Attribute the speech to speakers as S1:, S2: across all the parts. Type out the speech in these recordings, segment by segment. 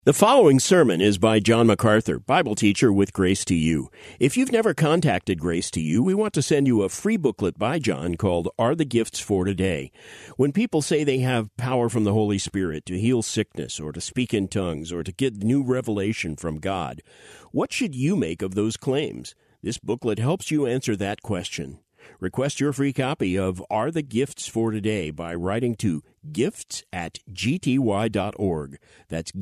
S1: The following sermon is by John MacArthur, Bible teacher with Grace to You. If you've never contacted Grace to You, we want to send you a free booklet by John called Are the Gifts for Today? When people say they have power from the Holy Spirit to heal sickness or to speak in tongues or to get new revelation from God, what should you make of those claims? This booklet helps you answer that question. Request your free copy of Are the Gifts for Today by writing to gifts@gty.org. That's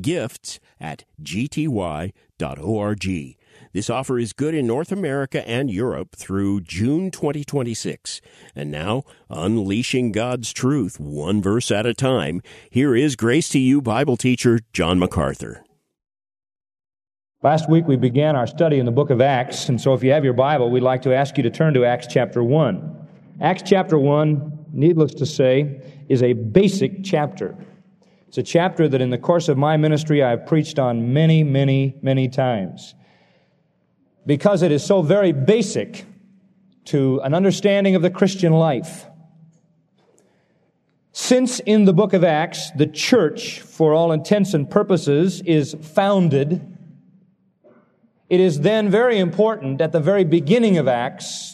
S1: gifts@gty.org. This offer is good in North America and Europe through June 2026. And now, unleashing God's truth one verse at a time, here is Grace to You Bible teacher John MacArthur.
S2: Last week we began our study in the book of Acts, and so if you have your Bible, we'd like to ask you to turn to Acts chapter 1. Acts chapter 1, needless to say, is a basic chapter. It's a chapter that in the course of my ministry I have preached on many, many, many times, because it is so very basic to an understanding of the Christian life. Since in the book of Acts, the church, for all intents and purposes, is founded, it is then very important at the very beginning of Acts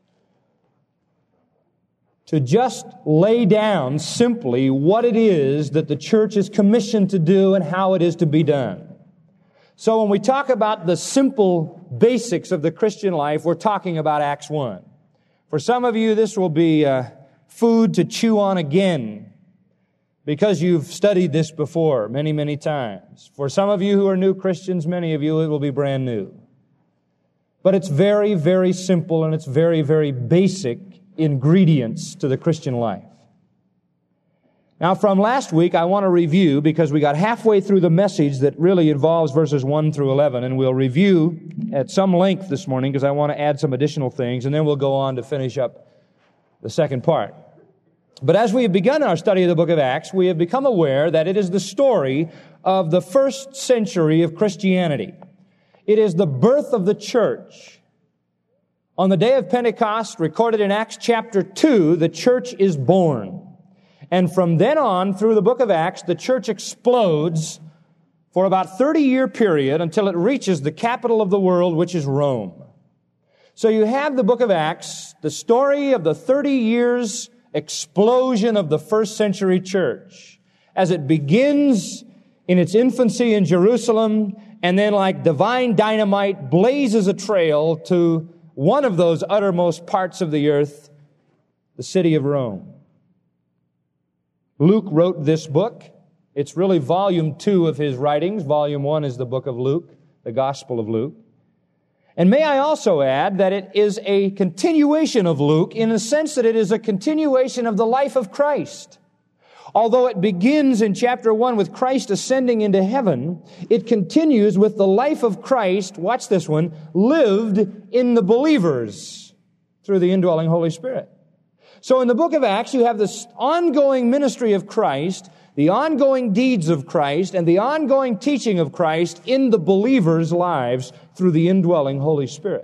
S2: to just lay down simply what it is that the church is commissioned to do and how it is to be done. So when we talk about the simple basics of the Christian life, we're talking about Acts 1. For some of you, this will be food to chew on again, because you've studied this before many, many times. For some of you who are new Christians, many of you, it will be brand new. But it's very, very simple, and it's very, very basic ingredients to the Christian life. Now, from last week, I want to review, because we got halfway through the message that really involves verses 1 through 11, and we'll review at some length this morning, because I want to add some additional things, and then we'll go on to finish up the second part. But as we have begun our study of the book of Acts, we have become aware that it is the story of the first century of Christianity. It is the birth of the church. On the day of Pentecost, recorded in Acts chapter 2, the church is born. And from then on, through the book of Acts, the church explodes for about a 30-year period until it reaches the capital of the world, which is Rome. So you have the book of Acts, the story of the 30 years explosion of the first century church, as it begins in its infancy in Jerusalem, and then like divine dynamite blazes a trail to one of those uttermost parts of the earth, the city of Rome. Luke wrote this book. It's really volume 2 of his writings. Volume 1 is the book of Luke, the Gospel of Luke. And may I also add that it is a continuation of Luke in the sense that it is a continuation of the life of Christ. Although it begins in chapter 1 with Christ ascending into heaven, it continues with the life of Christ, watch this one, lived in the believers through the indwelling Holy Spirit. So in the book of Acts, you have this ongoing ministry of Christ, the ongoing deeds of Christ, and the ongoing teaching of Christ in the believers' lives through the indwelling Holy Spirit.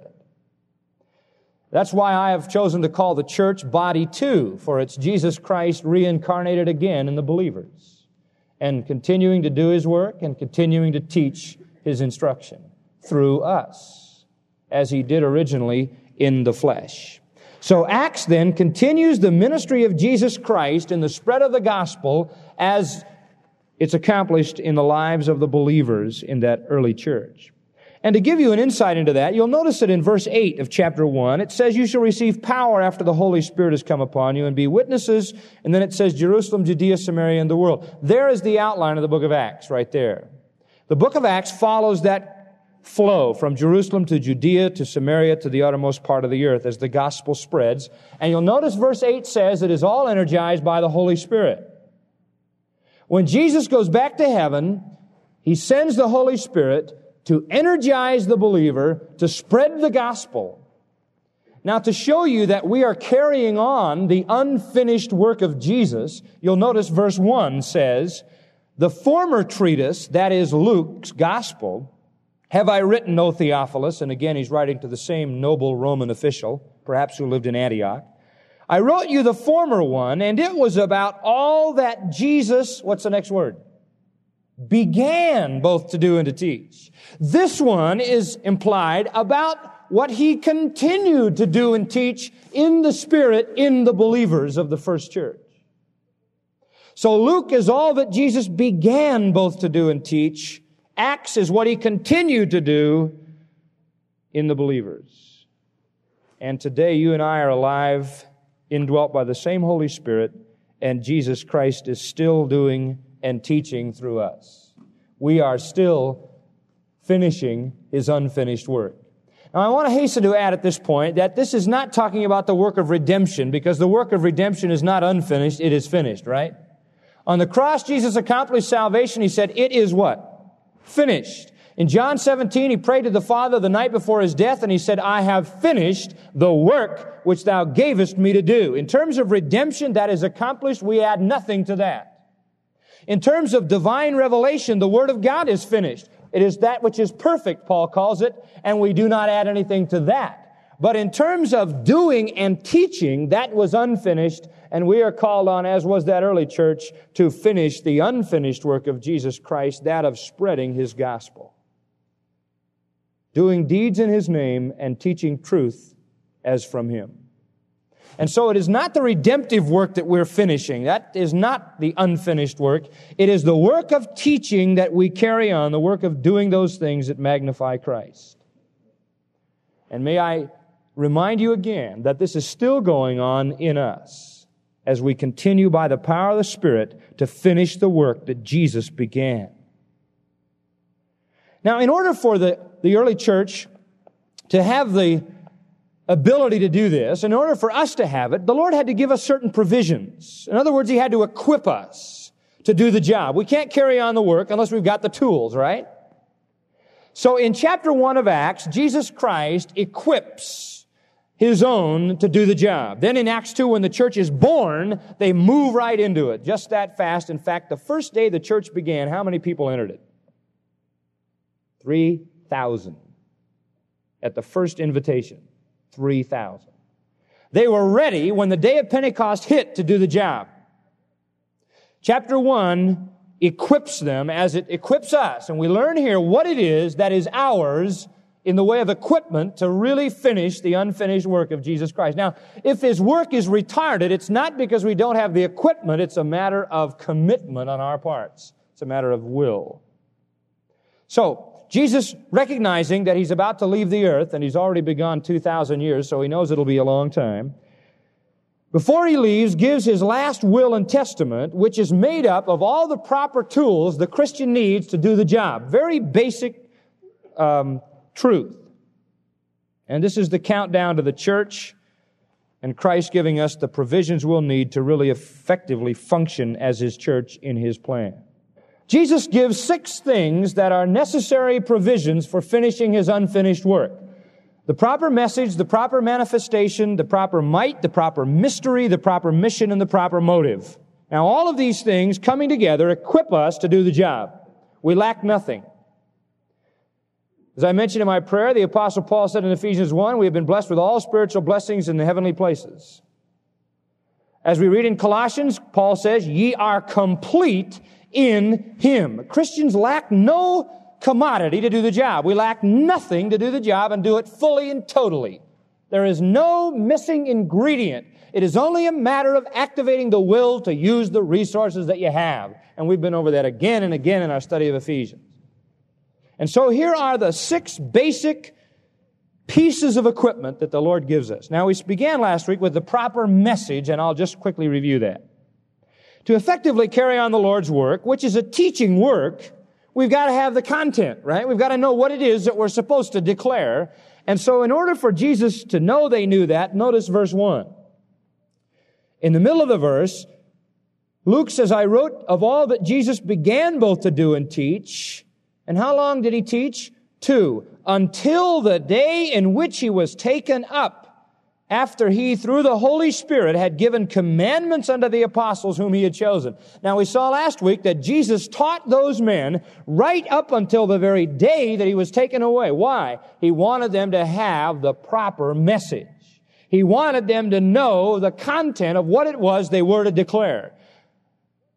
S2: That's why I have chosen to call the church Body 2, for it's Jesus Christ reincarnated again in the believers, and continuing to do His work and continuing to teach His instruction through us, as He did originally in the flesh. So Acts then continues the ministry of Jesus Christ in the spread of the gospel as it's accomplished in the lives of the believers in that early church. And to give you an insight into that, you'll notice that in verse 8 of chapter 1, it says, "You shall receive power after the Holy Spirit has come upon you and be witnesses." And then it says, "Jerusalem, Judea, Samaria, and the world." There is the outline of the book of Acts right there. The book of Acts follows that flow from Jerusalem to Judea to Samaria to the uttermost part of the earth as the gospel spreads. And you'll notice verse 8 says it is all energized by the Holy Spirit. When Jesus goes back to heaven, He sends the Holy Spirit to energize the believer to spread the gospel. Now, to show you that we are carrying on the unfinished work of Jesus, you'll notice verse 1 says, "The former treatise," that is Luke's gospel, "have I written, O Theophilus," and again he's writing to the same noble Roman official, perhaps who lived in Antioch, "I wrote you the former one, and it was about all that Jesus," what's the next word? began both to do and to teach. This one is implied about what he continued to do and teach in the Spirit in the believers of the first church. So Luke is all that Jesus began both to do and teach. Acts is what he continued to do in the believers. And today you and I are alive, indwelt by the same Holy Spirit, and Jesus Christ is still doing and teaching through us. We are still finishing His unfinished work. Now, I want to hasten to add at this point that this is not talking about the work of redemption, because the work of redemption is not unfinished, it is finished, right? On the cross, Jesus accomplished salvation. He said, it is what? Finished. In John 17, He prayed to the Father the night before His death, and He said, I have finished the work which Thou gavest me to do. In terms of redemption, that is accomplished. We add nothing to that. In terms of divine revelation, the Word of God is finished. It is that which is perfect, Paul calls it, and we do not add anything to that. But in terms of doing and teaching, that was unfinished, and we are called on, as was that early church, to finish the unfinished work of Jesus Christ, that of spreading His gospel. Doing deeds in His name and teaching truth as from Him. And so it is not the redemptive work that we're finishing. That is not the unfinished work. It is the work of teaching that we carry on, the work of doing those things that magnify Christ. And may I remind you again that this is still going on in us as we continue by the power of the Spirit to finish the work that Jesus began. Now, in order for the early church to have the ability to do this, in order for us to have it, the Lord had to give us certain provisions. In other words, He had to equip us to do the job. We can't carry on the work unless we've got the tools, right? So in chapter 1 of Acts, Jesus Christ equips His own to do the job. Then in Acts 2, when the church is born, they move right into it, just that fast. In fact, the first day the church began, how many people entered it? 3,000 at the first invitation. 3,000. They were ready when the day of Pentecost hit to do the job. Chapter 1 equips them as it equips us. And we learn here what it is that is ours in the way of equipment to really finish the unfinished work of Jesus Christ. Now, if His work is retarded, it's not because we don't have the equipment. It's a matter of commitment on our parts. It's a matter of will. So, Jesus, recognizing that He's about to leave the earth, and He's already begun 2,000 years, so He knows it'll be a long time, before He leaves, gives His last will and testament, which is made up of all the proper tools the Christian needs to do the job. Very basic truth. And this is the countdown to the church, and Christ giving us the provisions we'll need to really effectively function as His church in His plan. Jesus gives 6 things that are necessary provisions for finishing His unfinished work. The proper message, the proper manifestation, the proper might, the proper mystery, the proper mission, and the proper motive. Now, all of these things coming together equip us to do the job. We lack nothing. As I mentioned in my prayer, the Apostle Paul said in Ephesians 1, we have been blessed with all spiritual blessings in the heavenly places. As we read in Colossians, Paul says, ye are complete in Him. Christians lack no commodity to do the job. We lack nothing to do the job and do it fully and totally. There is no missing ingredient. It is only a matter of activating the will to use the resources that you have. And we've been over that again and again in our study of Ephesians. And so here are the 6 basic pieces of equipment that the Lord gives us. Now, we began last week with the proper message, and I'll just quickly review that. To effectively carry on the Lord's work, which is a teaching work, we've got to have the content, right? We've got to know what it is that we're supposed to declare. And so in order for Jesus to know they knew that, notice verse 1. In the middle of the verse, Luke says, I wrote of all that Jesus began both to do and teach. And how long did He teach? 2. Until the day in which He was taken up, after He, through the Holy Spirit, had given commandments unto the apostles whom He had chosen. Now, we saw last week that Jesus taught those men right up until the very day that He was taken away. Why? He wanted them to have the proper message. He wanted them to know the content of what it was they were to declare.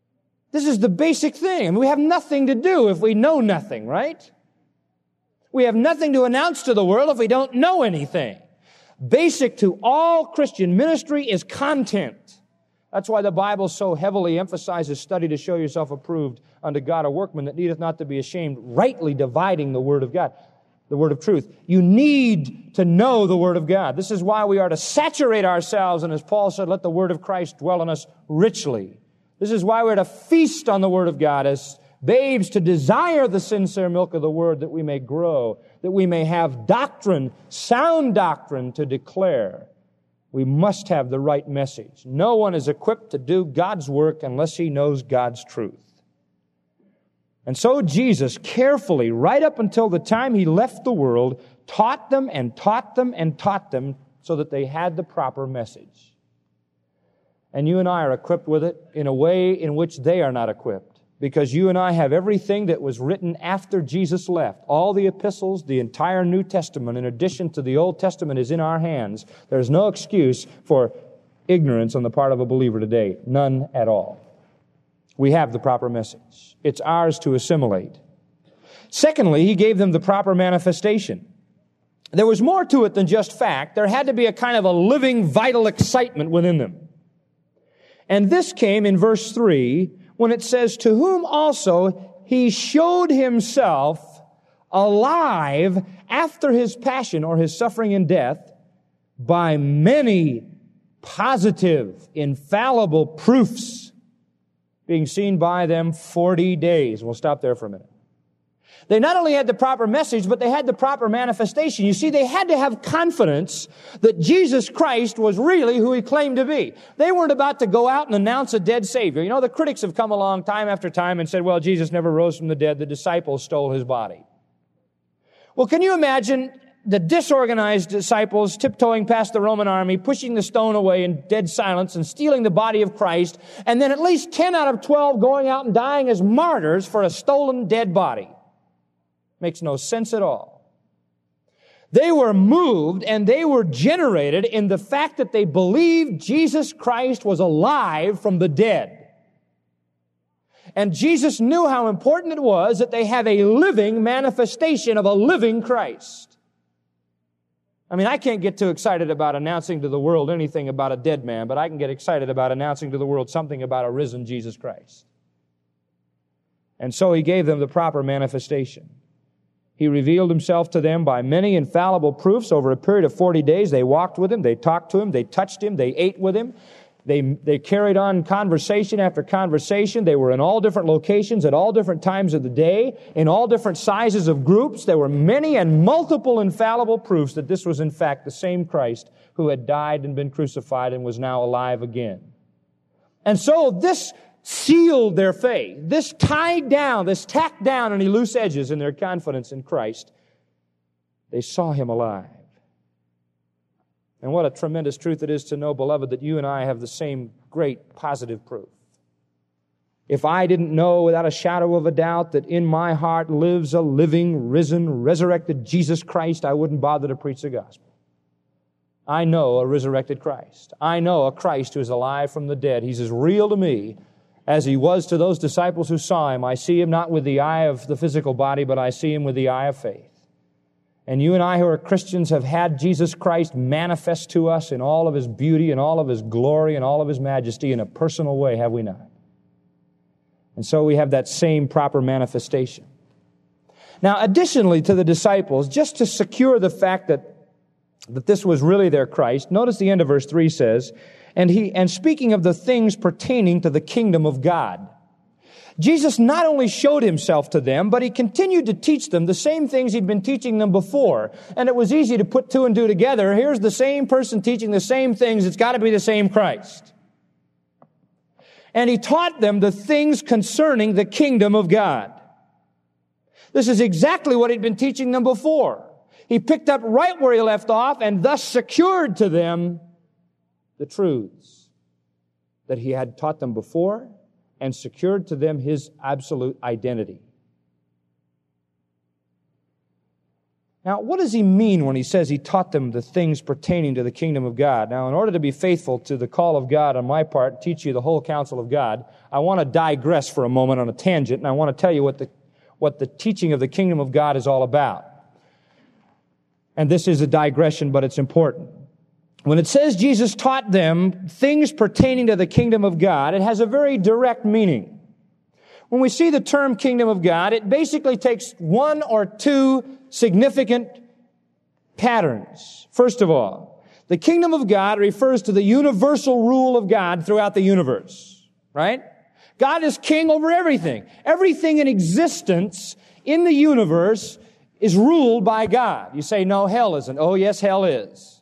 S2: This is the basic thing. I mean, we have nothing to do if we know nothing, right? We have nothing to announce to the world if we don't know anything. Basic to all Christian ministry is content. That's why the Bible so heavily emphasizes study to show yourself approved unto God, a workman that needeth not to be ashamed, rightly dividing the Word of God, the Word of truth. You need to know the Word of God. This is why we are to saturate ourselves, and as Paul said, let the Word of Christ dwell in us richly. This is why we're to feast on the Word of God as babes, to desire the sincere milk of the Word, that we may grow, that we may have doctrine, sound doctrine to declare. We must have the right message. No one is equipped to do God's work unless he knows God's truth. And so Jesus carefully, right up until the time he left the world, taught them and taught them and taught them so that they had the proper message. And you and I are equipped with it in a way in which they are not equipped. Because you and I have everything that was written after Jesus left. All the epistles, the entire New Testament, in addition to the Old Testament, is in our hands. There's no excuse for ignorance on the part of a believer today. None at all. We have the proper message. It's ours to assimilate. Secondly, he gave them the proper manifestation. There was more to it than just fact. There had to be a kind of a living, vital excitement within them. And this came in verse 3, when it says, to whom also he showed himself alive after his passion or his suffering and death by many positive, infallible proofs, being seen by them 40 days. We'll stop there for a minute. They not only had the proper message, but they had the proper manifestation. You see, they had to have confidence that Jesus Christ was really who he claimed to be. They weren't about to go out and announce a dead Savior. You know, the critics have come along time after time and said, well, Jesus never rose from the dead. The disciples stole his body. Well, can you imagine the disorganized disciples tiptoeing past the Roman army, pushing the stone away in dead silence and stealing the body of Christ, and then at least 10 out of 12 going out and dying as martyrs for a stolen dead body? Makes no sense at all. They were moved and they were generated in the fact that they believed Jesus Christ was alive from the dead. And Jesus knew how important it was that they have a living manifestation of a living Christ. I mean, I can't get too excited about announcing to the world anything about a dead man, but I can get excited about announcing to the world something about a risen Jesus Christ. And so he gave them the proper manifestation. He revealed himself to them by many infallible proofs over a period of 40 days. They walked with him, they talked to him, they touched him, they ate with him. They carried on conversation after conversation. They were in all different locations at all different times of the day, in all different sizes of groups. There were many and multiple infallible proofs that this was in fact the same Christ who had died and been crucified and was now alive again. And so this sealed their faith. This tied down, this tacked down any loose edges in their confidence in Christ. They saw him alive. And what a tremendous truth it is to know, beloved, that you and I have the same great positive proof. If I didn't know without a shadow of a doubt that in my heart lives a living, risen, resurrected Jesus Christ, I wouldn't bother to preach the gospel. I know a resurrected Christ. I know a Christ who is alive from the dead. He's as real to me as he was to those disciples who saw him. I see him not with the eye of the physical body, but I see him with the eye of faith. And you and I who are Christians have had Jesus Christ manifest to us in all of his beauty and all of his glory and all of his majesty in a personal way, have we not? And so we have that same proper manifestation. Now, additionally to the disciples, just to secure the fact that this was really their Christ, notice the end of verse 3 says, and speaking of the things pertaining to the kingdom of God. Jesus not only showed himself to them, but he continued to teach them the same things he'd been teaching them before. And it was easy to put two and two together. Here's the same person teaching the same things. It's got to be the same Christ. And he taught them the things concerning the kingdom of God. This is exactly what he'd been teaching them before. He picked up right where he left off and thus secured to them the truths that he had taught them before and secured to them his absolute identity. Now, what does he mean when he says he taught them the things pertaining to the kingdom of God? Now, in order to be faithful to the call of God on my part, teach you the whole counsel of God, I want to digress for a moment on a tangent, and I want to tell you what the teaching of the kingdom of God is all about. And this is a digression, but it's important. When it says Jesus taught them things pertaining to the kingdom of God, it has a very direct meaning. When we see the term kingdom of God, it basically takes one or two significant patterns. First of all, the kingdom of God refers to the universal rule of God throughout the universe, right? God is king over everything. Everything in existence in the universe is ruled by God. You say, no, hell isn't. Oh, yes, hell is.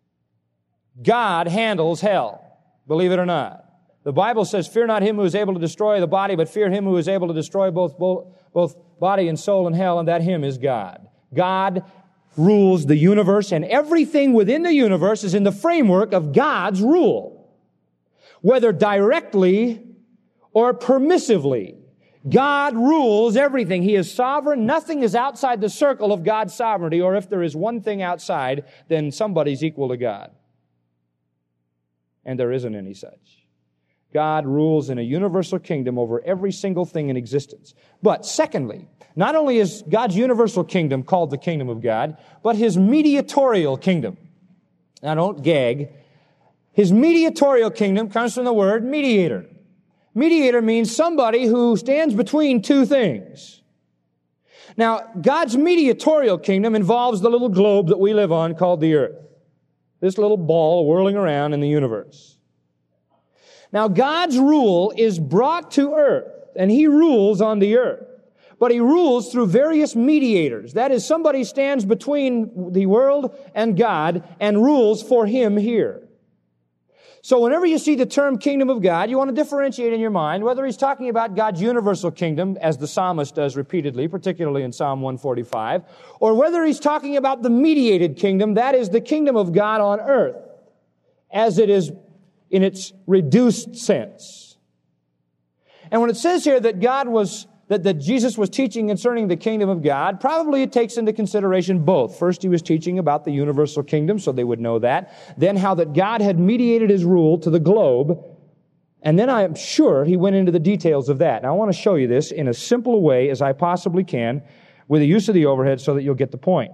S2: God handles hell, believe it or not. The Bible says, fear not him who is able to destroy the body, but fear him who is able to destroy both body and soul in hell, and that him is God. God rules the universe, and everything within the universe is in the framework of God's rule. Whether directly or permissively, God rules everything. He is sovereign. Nothing is outside the circle of God's sovereignty, or if there is one thing outside, then somebody's equal to God. And there isn't any such. God rules in a universal kingdom over every single thing in existence. But secondly, not only is God's universal kingdom called the kingdom of God, but His mediatorial kingdom. Now don't gag. His mediatorial kingdom comes from the word mediator. Mediator means somebody who stands between two things. Now, God's mediatorial kingdom involves the little globe that we live on called the earth. This little ball whirling around in the universe. Now, God's rule is brought to earth, and He rules on the earth. But He rules through various mediators. That is, somebody stands between the world and God and rules for Him here. So whenever you see the term kingdom of God, you want to differentiate in your mind whether He's talking about God's universal kingdom, as the psalmist does repeatedly, particularly in Psalm 145, or whether He's talking about the mediated kingdom, that is the kingdom of God on earth, as it is in its reduced sense. And when it says here that that Jesus was teaching concerning the kingdom of God, probably it takes into consideration both. First, He was teaching about the universal kingdom, so they would know that. Then how that God had mediated His rule to the globe. And then I am sure He went into the details of that. Now I want to show you this in as simple a way as I possibly can with the use of the overhead so that you'll get the point.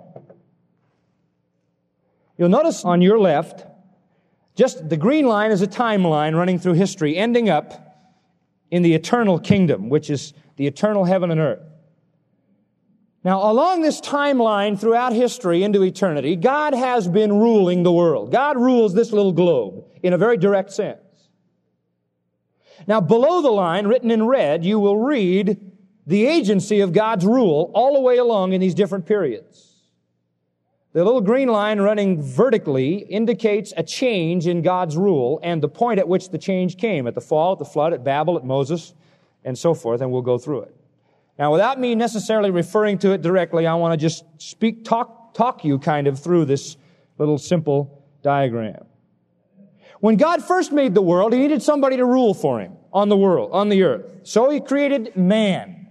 S2: You'll notice on your left, just the green line is a timeline running through history, ending up in the eternal kingdom, which is the eternal heaven and earth. Now, along this timeline throughout history into eternity, God has been ruling the world. God rules this little globe in a very direct sense. Now, below the line, written in red, you will read the agency of God's rule all the way along in these different periods. The little green line running vertically indicates a change in God's rule and the point at which the change came, at the fall, at the flood, at Babel, at Moses, and so forth, and we'll go through it. Now, without me necessarily referring to it directly, I want to just talk you kind of through this little simple diagram. When God first made the world, He needed somebody to rule for Him on the earth. So He created man.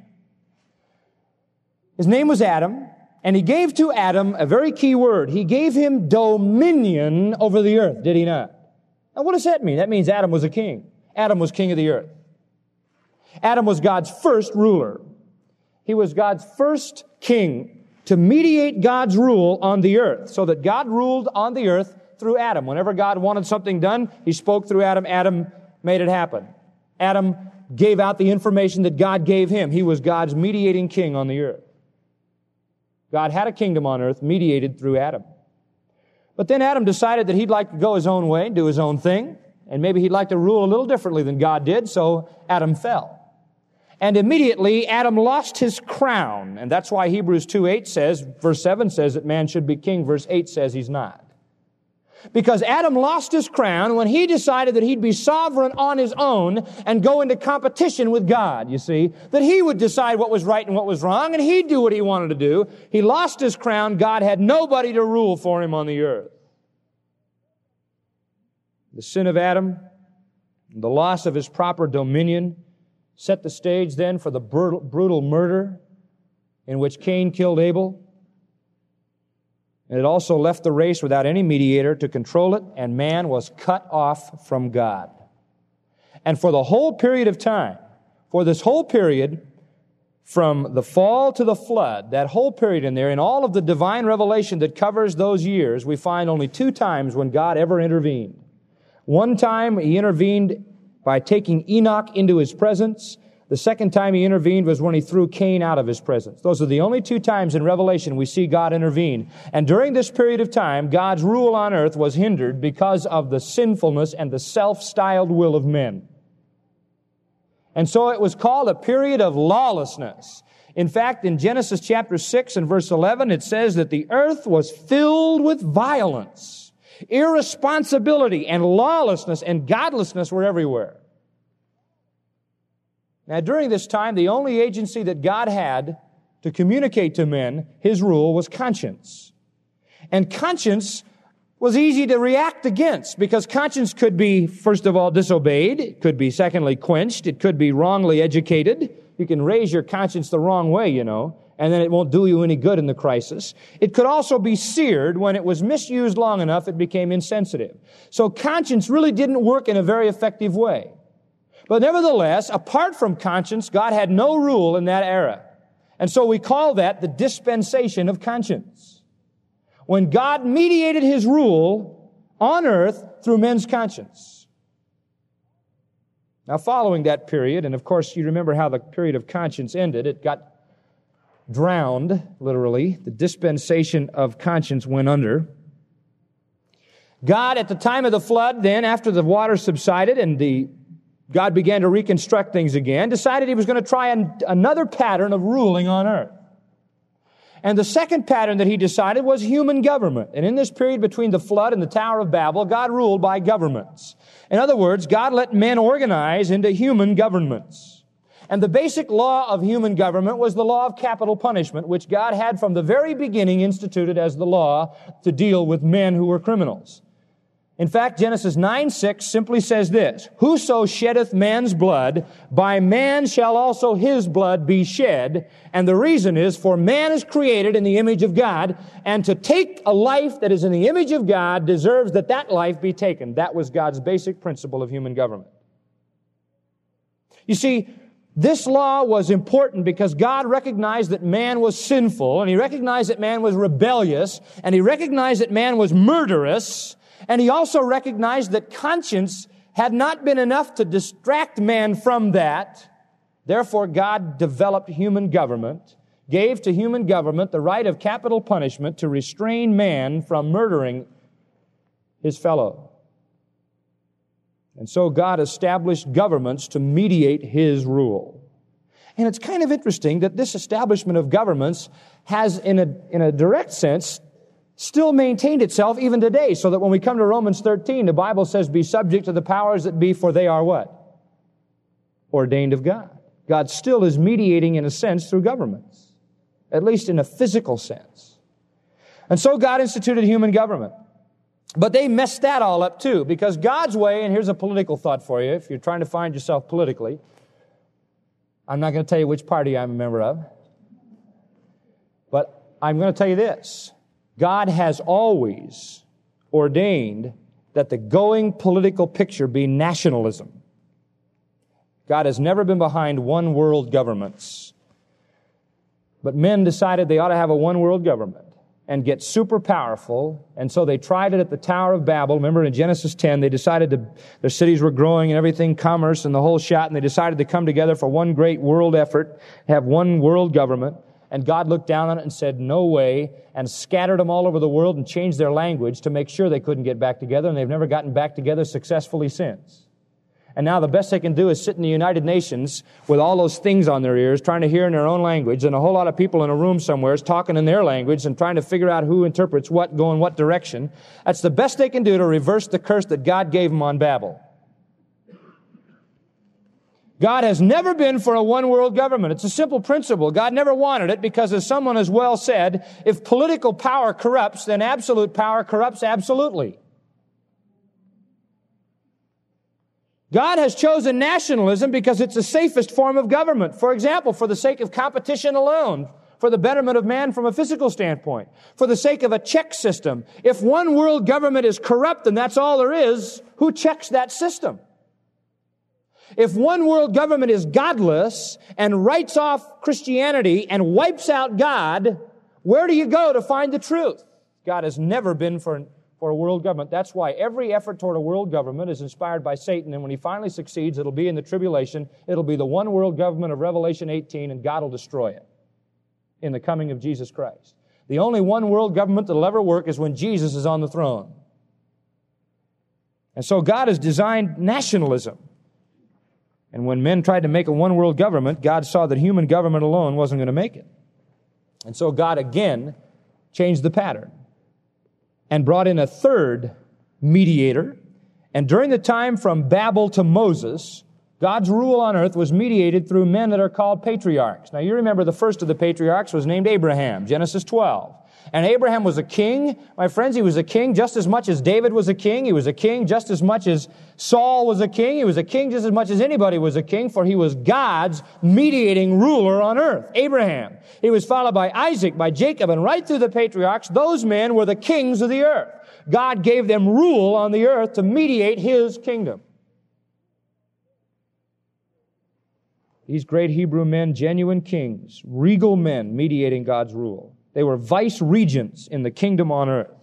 S2: His name was Adam. And He gave to Adam a very key word. He gave him dominion over the earth, did He not? Now what does that mean? That means Adam was a king. Adam was king of the earth. Adam was God's first ruler. He was God's first king to mediate God's rule on the earth, so that God ruled on the earth through Adam. Whenever God wanted something done, He spoke through Adam. Adam made it happen. Adam gave out the information that God gave him. He was God's mediating king on the earth. God had a kingdom on earth mediated through Adam. But then Adam decided that he'd like to go his own way and do his own thing, and maybe he'd like to rule a little differently than God did, so Adam fell. And immediately Adam lost his crown, and that's why Hebrews 2:8 says, verse 7 says that man should be king, verse 8 says he's not. Because Adam lost his crown when he decided that he'd be sovereign on his own and go into competition with God, you see. That he would decide what was right and what was wrong, and he'd do what he wanted to do. He lost his crown. God had nobody to rule for him on the earth. The sin of Adam, the loss of his proper dominion, set the stage then for the brutal murder in which Cain killed Abel. And it also left the race without any mediator to control it, and man was cut off from God. And for the whole period of time, for this whole period, from the fall to the flood, that whole period in there, in all of the divine revelation that covers those years, we find only 2 times when God ever intervened. One time He intervened by taking Enoch into His presence. The second time He intervened was when He threw Cain out of His presence. Those are the only 2 times in Revelation we see God intervene. And during this period of time, God's rule on earth was hindered because of the sinfulness and the self-styled will of men. And so it was called a period of lawlessness. In fact, in Genesis chapter 6 and verse 11, it says that the earth was filled with violence. Irresponsibility and lawlessness and godlessness were everywhere. Now, during this time, the only agency that God had to communicate to men His rule was conscience. And conscience was easy to react against, because conscience could be, first of all, disobeyed. It could be, secondly, quenched. It could be wrongly educated. You can raise your conscience the wrong way, and then it won't do you any good in the crisis. It could also be seared. When it was misused long enough, it became insensitive. So conscience really didn't work in a very effective way. But nevertheless, apart from conscience, God had no rule in that era. And so we call that the dispensation of conscience. When God mediated His rule on earth through men's conscience. Now, following that period, and of course you remember how the period of conscience ended. It got drowned, literally. The dispensation of conscience went under. God, at the time of the flood, then, after the water subsided and God began to reconstruct things again, decided He was going to try another pattern of ruling on earth. And the second pattern that He decided was human government. And in this period between the flood and the Tower of Babel, God ruled by governments. In other words, God let men organize into human governments. And the basic law of human government was the law of capital punishment, which God had from the very beginning instituted as the law to deal with men who were criminals. In fact, Genesis 9:6 simply says this: "Whoso sheddeth man's blood, by man shall also his blood be shed." And the reason is, for man is created in the image of God, and to take a life that is in the image of God deserves that that life be taken. That was God's basic principle of human government. You see, this law was important because God recognized that man was sinful, and He recognized that man was rebellious, and He recognized that man was murderous. And He also recognized that conscience had not been enough to distract man from that. Therefore, God developed human government, gave to human government the right of capital punishment to restrain man from murdering his fellow. And so God established governments to mediate His rule. And it's kind of interesting that this establishment of governments has, in a direct sense, still maintained itself even today, so that when we come to Romans 13, the Bible says, "Be subject to the powers that be, for they are" what? Ordained of God. God still is mediating in a sense through governments, at least in a physical sense. And so God instituted human government. But they messed that all up too, because God's way, and here's a political thought for you, if you're trying to find yourself politically, I'm not going to tell you which party I'm a member of, but I'm going to tell you this. God has always ordained that the going political picture be nationalism. God has never been behind one world governments. But men decided they ought to have a one world government and get super powerful, and so they tried it at the Tower of Babel. Remember in Genesis 10, they decided their cities were growing and everything, commerce and the whole shot, and they decided to come together for one great world effort, have one world government. And God looked down on it and said, "No way," and scattered them all over the world and changed their language to make sure they couldn't get back together, and they've never gotten back together successfully since. And now the best they can do is sit in the United Nations with all those things on their ears, trying to hear in their own language, and a whole lot of people in a room somewhere is talking in their language and trying to figure out who interprets what, go in what direction. That's the best they can do to reverse the curse that God gave them on Babel. God has never been for a one-world government. It's a simple principle. God never wanted it because, as someone has well said, if political power corrupts, then absolute power corrupts absolutely. God has chosen nationalism because it's the safest form of government. For example, for the sake of competition alone, for the betterment of man from a physical standpoint, for the sake of a check system. If one world government is corrupt and that's all there is, who checks that system? If one world government is godless and writes off Christianity and wipes out God, where do you go to find the truth? God has never been for a world government. That's why every effort toward a world government is inspired by Satan, and when he finally succeeds, it'll be in the tribulation. It'll be the one world government of Revelation 18, and God will destroy it in the coming of Jesus Christ. The only one world government that'll ever work is when Jesus is on the throne. And so God has designed nationalism. And when men tried to make a one world government, God saw that human government alone wasn't going to make it. And so God again changed the pattern and brought in a third mediator. And during the time from Babel to Moses, God's rule on earth was mediated through men that are called patriarchs. Now you remember the first of the patriarchs was named Abraham, Genesis 12. And Abraham was a king. My friends, he was a king just as much as David was a king. He was a king just as much as Saul was a king. He was a king just as much as anybody was a king, for he was God's mediating ruler on earth, Abraham. He was followed by Isaac, by Jacob, and right through the patriarchs, those men were the kings of the earth. God gave them rule on the earth to mediate His kingdom. These great Hebrew men, genuine kings, regal men mediating God's rule. They were vice regents in the kingdom on earth.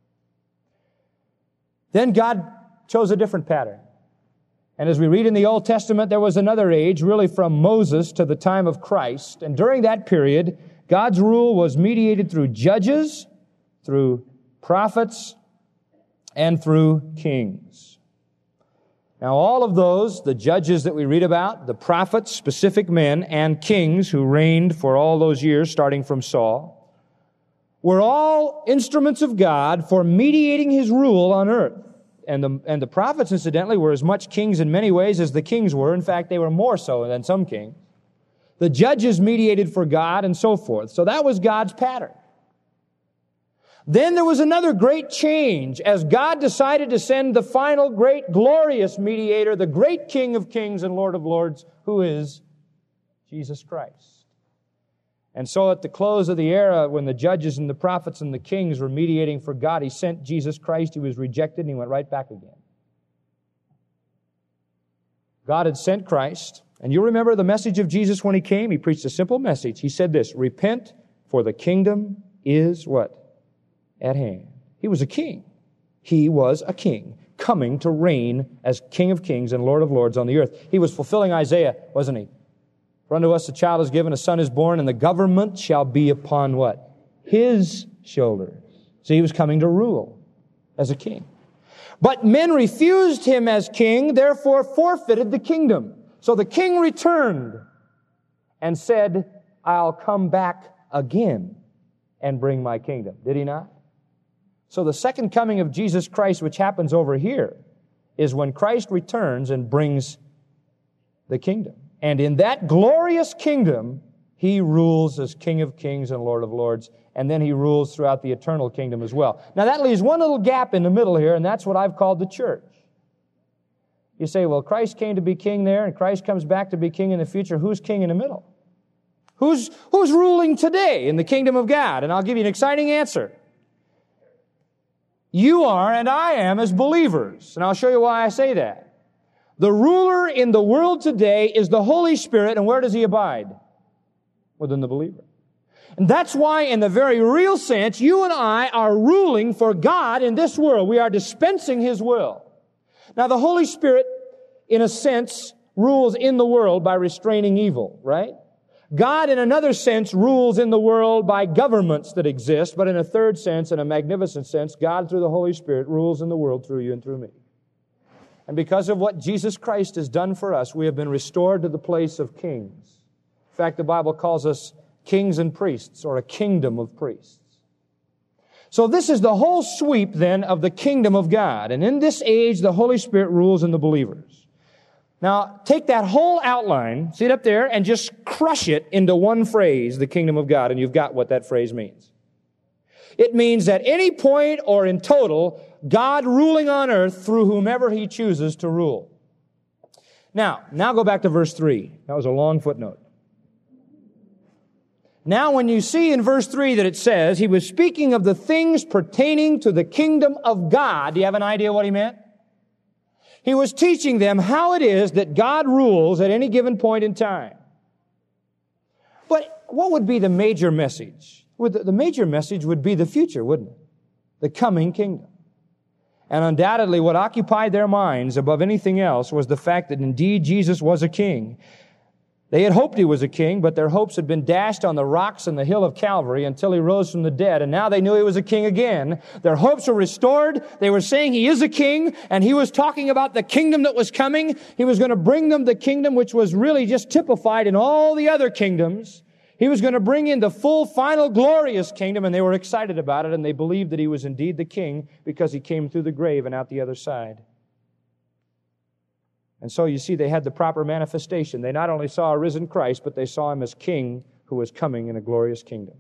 S2: Then God chose a different pattern. And as we read in the Old Testament, there was another age, really from Moses to the time of Christ. And during that period, God's rule was mediated through judges, through prophets, and through kings. Now, all of those, the judges that we read about, the prophets, specific men, and kings who reigned for all those years, starting from Saul, were all instruments of God for mediating His rule on earth. And the prophets, incidentally, were as much kings in many ways as the kings were. In fact, they were more so than some kings. The judges mediated for God and so forth. So that was God's pattern. Then there was another great change as God decided to send the final great glorious mediator, the great King of kings and Lord of lords, who is Jesus Christ. And so at the close of the era, when the judges and the prophets and the kings were mediating for God, He sent Jesus Christ. He was rejected and He went right back again. God had sent Christ. And you remember the message of Jesus when He came? He preached a simple message. He said this, repent, for the kingdom is what? At hand. He was a king. He was a king coming to reign as King of kings and Lord of lords on the earth. He was fulfilling Isaiah, wasn't He? For unto us a child is given, a son is born, and the government shall be upon what? His shoulders. So He was coming to rule as a king. But men refused Him as king, therefore forfeited the kingdom. So the king returned and said, I'll come back again and bring my kingdom. Did He not? So the second coming of Jesus Christ, which happens over here, is when Christ returns and brings the kingdom. And in that glorious kingdom, He rules as King of kings and Lord of lords, and then He rules throughout the eternal kingdom as well. Now that leaves one little gap in the middle here, and that's what I've called the church. You say, well, Christ came to be king there, and Christ comes back to be king in the future. Who's king in the middle? Who's ruling today in the kingdom of God? And I'll give you an exciting answer. You are and I am as believers, and I'll show you why I say that. The ruler in the world today is the Holy Spirit, and where does He abide? Within the believer. And that's why, in the very real sense, you and I are ruling for God in this world. We are dispensing His will. Now, the Holy Spirit, in a sense, rules in the world by restraining evil, right? God, in another sense, rules in the world by governments that exist, but in a third sense, in a magnificent sense, God, through the Holy Spirit, rules in the world through you and through me. And because of what Jesus Christ has done for us, we have been restored to the place of kings. In fact, the Bible calls us kings and priests, or a kingdom of priests. So this is the whole sweep, then, of the kingdom of God. And in this age, the Holy Spirit rules in the believers. Now, take that whole outline, see it up there, and just crush it into one phrase, the kingdom of God, and you've got what that phrase means. It means at any point or in total, God ruling on earth through whomever He chooses to rule. Now go back to verse 3. That was a long footnote. Now, when you see in verse 3 that it says, he was speaking of the things pertaining to the kingdom of God, do you have an idea what he meant? He was teaching them how it is that God rules at any given point in time. But what would be the major message? Well, the major message would be the future, wouldn't it? The coming kingdom. And undoubtedly what occupied their minds above anything else was the fact that indeed Jesus was a king. They had hoped he was a king, but their hopes had been dashed on the rocks on the hill of Calvary until he rose from the dead, and now they knew he was a king again. Their hopes were restored. They were saying he is a king, and he was talking about the kingdom that was coming. He was going to bring them the kingdom which was really just typified in all the other kingdoms. He was going to bring in the full, final, glorious kingdom, and they were excited about it, and they believed that he was indeed the king because he came through the grave and out the other side. And so you see, they had the proper manifestation. They not only saw a risen Christ, but they saw him as king who was coming in a glorious kingdom.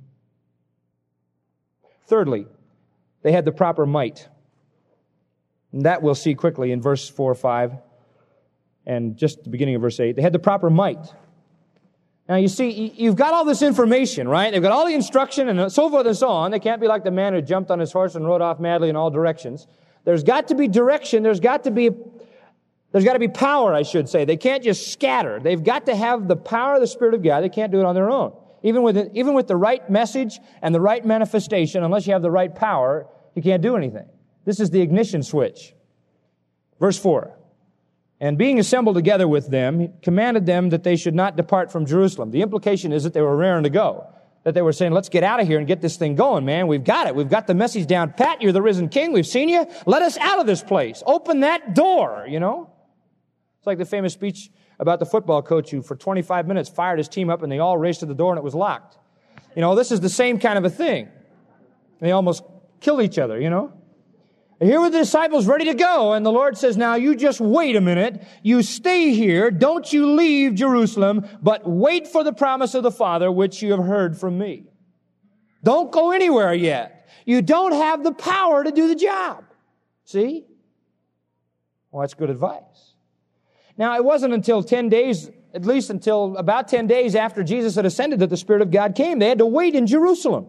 S2: Thirdly, they had the proper might. And that we'll see quickly in verse 4 or 5 and just the beginning of verse 8. They had the proper might. Now you see, you've got all this information, right? They've got all the instruction and so forth and so on. They can't be like the man who jumped on his horse and rode off madly in all directions. There's got to be direction. There's got to be power, I should say. They can't just scatter. They've got to have the power of the Spirit of God. They can't do it on their own. Even with the right message and the right manifestation, unless you have the right power, you can't do anything. This is the ignition switch. Verse 4. And being assembled together with them, he commanded them that they should not depart from Jerusalem. The implication is that they were raring to go. That they were saying, let's get out of here and get this thing going, man. We've got it. We've got the message down pat. You're the risen king. We've seen you. Let us out of this place. Open that door, you know. It's like the famous speech about the football coach who for 25 minutes fired his team up and they all raced to the door and it was locked. You know, this is the same kind of a thing. They almost killed each other, you know. And here were the disciples ready to go, and the Lord says, now you just wait a minute. You stay here. Don't you leave Jerusalem, but wait for the promise of the Father, which you have heard from me. Don't go anywhere yet. You don't have the power to do the job. See? Well, that's good advice. Now, it wasn't until 10 days, at least until about 10 days after Jesus had ascended, that the Spirit of God came. They had to wait in Jerusalem.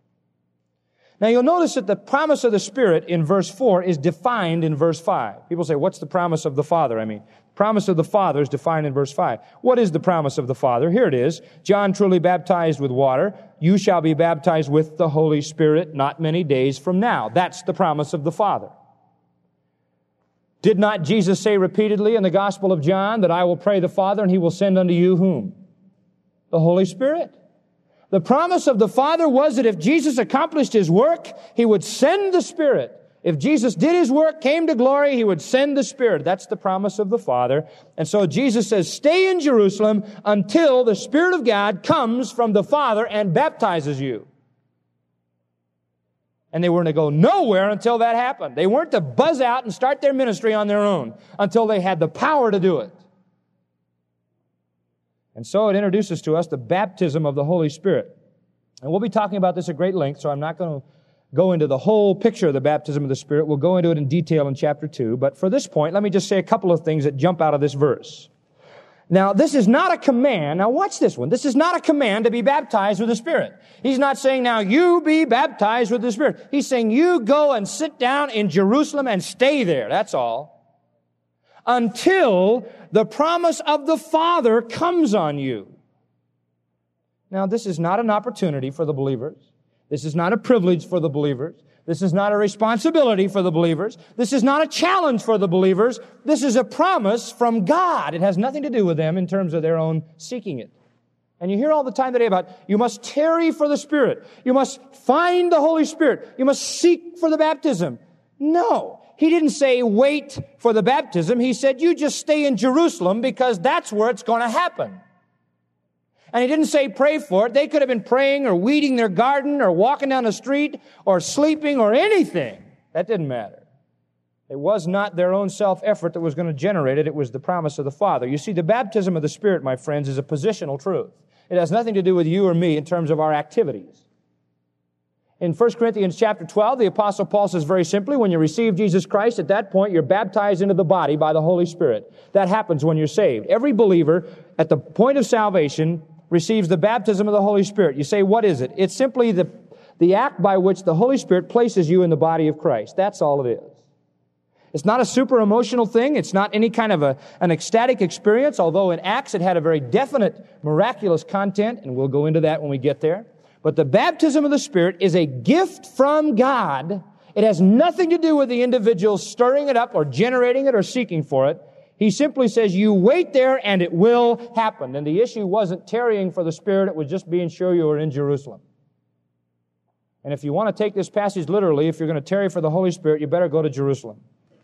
S2: Now, you'll notice that the promise of the Spirit in verse 4 is defined in verse 5. People say, what's the promise of the Father? The promise of the Father is defined in verse 5. What is the promise of the Father? Here it is. John truly baptized with water. You shall be baptized with the Holy Spirit not many days from now. That's the promise of the Father. Did not Jesus say repeatedly in the Gospel of John that I will pray the Father and He will send unto you whom? The Holy Spirit. The promise of the Father was that if Jesus accomplished His work, He would send the Spirit. If Jesus did His work, came to glory, He would send the Spirit. That's the promise of the Father. And so Jesus says, stay in Jerusalem until the Spirit of God comes from the Father and baptizes you. And they weren't to go nowhere until that happened. They weren't to buzz out and start their ministry on their own until they had the power to do it. And so it introduces to us the baptism of the Holy Spirit. And we'll be talking about this at great length, so I'm not going to go into the whole picture of the baptism of the Spirit. We'll go into it in detail in chapter 2. But for this point, let me just say a couple of things that jump out of this verse. Now, this is not a command. Now, watch this one. This is not a command to be baptized with the Spirit. He's not saying, now, you be baptized with the Spirit. He's saying, you go and sit down in Jerusalem and stay there. That's all. Until the promise of the Father comes on you. Now, this is not an opportunity for the believers. This is not a privilege for the believers. This is not a responsibility for the believers. This is not a challenge for the believers. This is a promise from God. It has nothing to do with them in terms of their own seeking it. And you hear all the time today about, you must tarry for the Spirit. You must find the Holy Spirit. You must seek for the baptism. No. He didn't say wait for the baptism. He said you just stay in Jerusalem because that's where it's going to happen. And he didn't say pray for it. They could have been praying or weeding their garden or walking down the street or sleeping or anything. That didn't matter. It was not their own self-effort that was going to generate it. It was the promise of the Father. You see, the baptism of the Spirit, my friends, is a positional truth. It has nothing to do with you or me in terms of our activities. In 1 Corinthians chapter 12, the Apostle Paul says very simply, when you receive Jesus Christ, at that point, you're baptized into the body by the Holy Spirit. That happens when you're saved. Every believer, at the point of salvation, receives the baptism of the Holy Spirit. You say, what is it? It's simply the act by which the Holy Spirit places you in the body of Christ. That's all it is. It's not a super emotional thing. It's not any kind of an ecstatic experience, although in Acts it had a very definite miraculous content, and we'll go into that when we get there. But the baptism of the Spirit is a gift from God. It has nothing to do with the individual stirring it up or generating it or seeking for it. He simply says, you wait there and it will happen. And the issue wasn't tarrying for the Spirit, it was just being sure you were in Jerusalem. And if you want to take this passage literally, if you're going to tarry for the Holy Spirit, you better go to Jerusalem.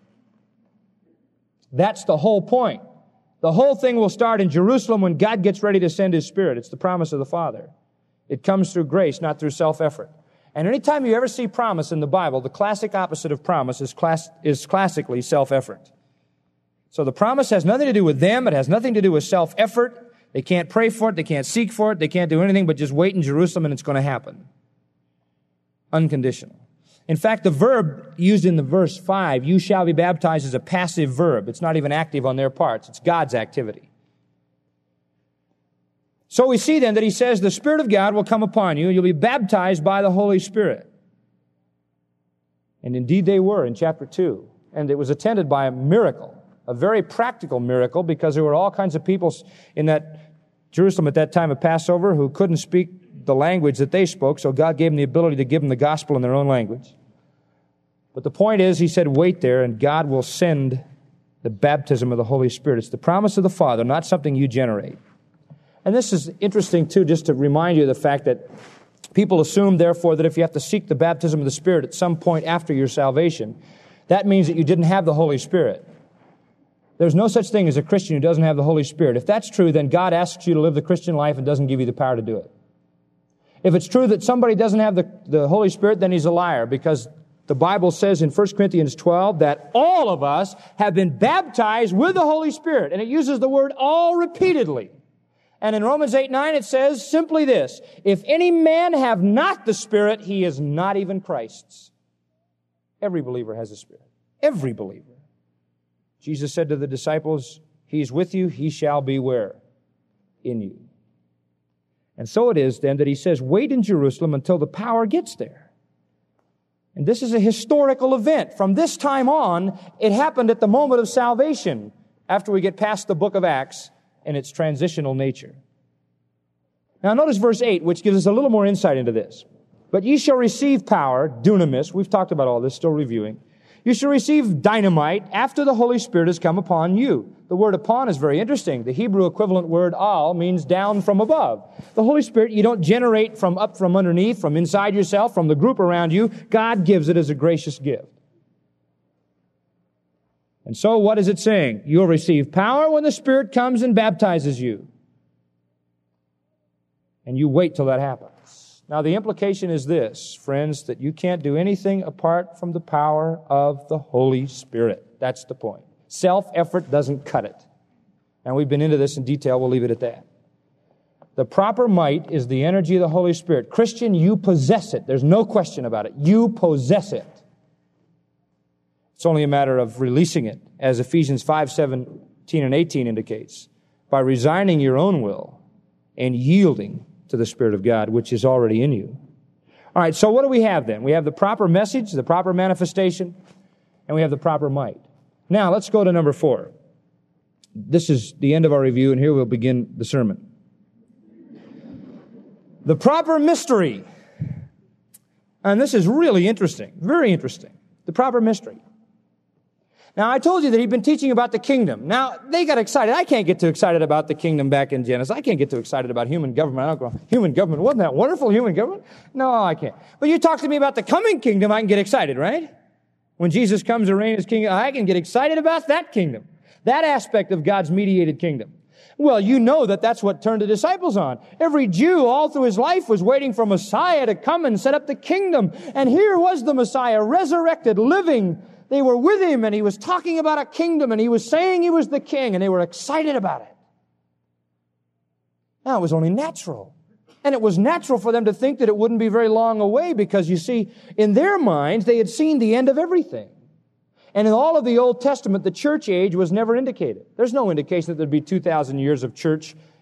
S2: That's the whole point. The whole thing will start in Jerusalem when God gets ready to send His Spirit. It's the promise of the Father. It comes through grace, not through self-effort. And anytime you ever see promise in the Bible, the classic opposite of promise is classically self-effort. So the promise has nothing to do with them. It has nothing to do with self-effort. They can't pray for it. They can't seek for it. They can't do anything but just wait in Jerusalem and it's going to happen. Unconditional. In fact, the verb used in the verse 5, you shall be baptized, is a passive verb. It's not even active on their parts. It's God's activity. So we see then that He says the Spirit of God will come upon you and you'll be baptized by the Holy Spirit. And indeed they were in chapter 2. And it was attended by a miracle, a very practical miracle, because there were all kinds of people in that Jerusalem at that time of Passover who couldn't speak the language that they spoke, so God gave them the ability to give them the gospel in their own language. But the point is, He said, wait there, and God will send the baptism of the Holy Spirit. It's the promise of the Father, not something you generate. And this is interesting, too, just to remind you of the fact that people assume, therefore, that if you have to seek the baptism of the Spirit at some point after your salvation, that means that you didn't have the Holy Spirit. There's no such thing as a Christian who doesn't have the Holy Spirit. If that's true, then God asks you to live the Christian life and doesn't give you the power to do it. If it's true that somebody doesn't have the Holy Spirit, then he's a liar, because the Bible says in 1 Corinthians 12 that all of us have been baptized with the Holy Spirit, and it uses the word all repeatedly. And in Romans 8:9 it says simply this, if any man have not the Spirit, he is not even Christ's. Every believer has a Spirit. Every believer. Jesus said to the disciples, He's with you, He shall be where? In you. And so it is then that He says, wait in Jerusalem until the power gets there. And this is a historical event. From this time on, it happened at the moment of salvation, after we get past the book of Acts and its transitional nature. Now notice verse 8, which gives us a little more insight into this. But ye shall receive power, dunamis. We've talked about all this, still reviewing. You shall receive dynamite after the Holy Spirit has come upon you. The word upon is very interesting. The Hebrew equivalent word al means down from above. The Holy Spirit, you don't generate from up from underneath, from inside yourself, from the group around you. God gives it as a gracious gift. And so what is it saying? You'll receive power when the Spirit comes and baptizes you. And you wait till that happens. Now, the implication is this, friends, that you can't do anything apart from the power of the Holy Spirit. That's the point. Self-effort doesn't cut it. And we've been into this in detail. We'll leave it at that. The proper might is the energy of the Holy Spirit. Christian, you possess it. There's no question about it. You possess it. It's only a matter of releasing it, as Ephesians 5:17 and 18 indicates, by resigning your own will and yielding to the Spirit of God, which is already in you. All right, so what do we have then? We have the proper message, the proper manifestation, and we have the proper might. Now, let's go to number 4. This is the end of our review, and here we'll begin the sermon. The proper mystery. And this is really interesting, very interesting. The proper mystery. Now, I told you that he'd been teaching about the kingdom. Now, they got excited. I can't get too excited about the kingdom back in Genesis. I can't get too excited about human government. I don't go, human government, wasn't that wonderful, human government? No, I can't. But you talk to me about the coming kingdom, I can get excited, right? When Jesus comes to reign as king, I can get excited about that kingdom. That aspect of God's mediated kingdom. Well, you know that that's what turned the disciples on. Every Jew all through his life was waiting for Messiah to come and set up the kingdom. And here was the Messiah, resurrected, living. They were with him, and he was talking about a kingdom, and he was saying he was the king, and they were excited about it. Now, it was only natural. And it was natural for them to think that it wouldn't be very long away, because, you see, in their minds, they had seen the end of everything. And in all of the Old Testament, the church age was never indicated. There's no indication that there'd be 2,000 years of church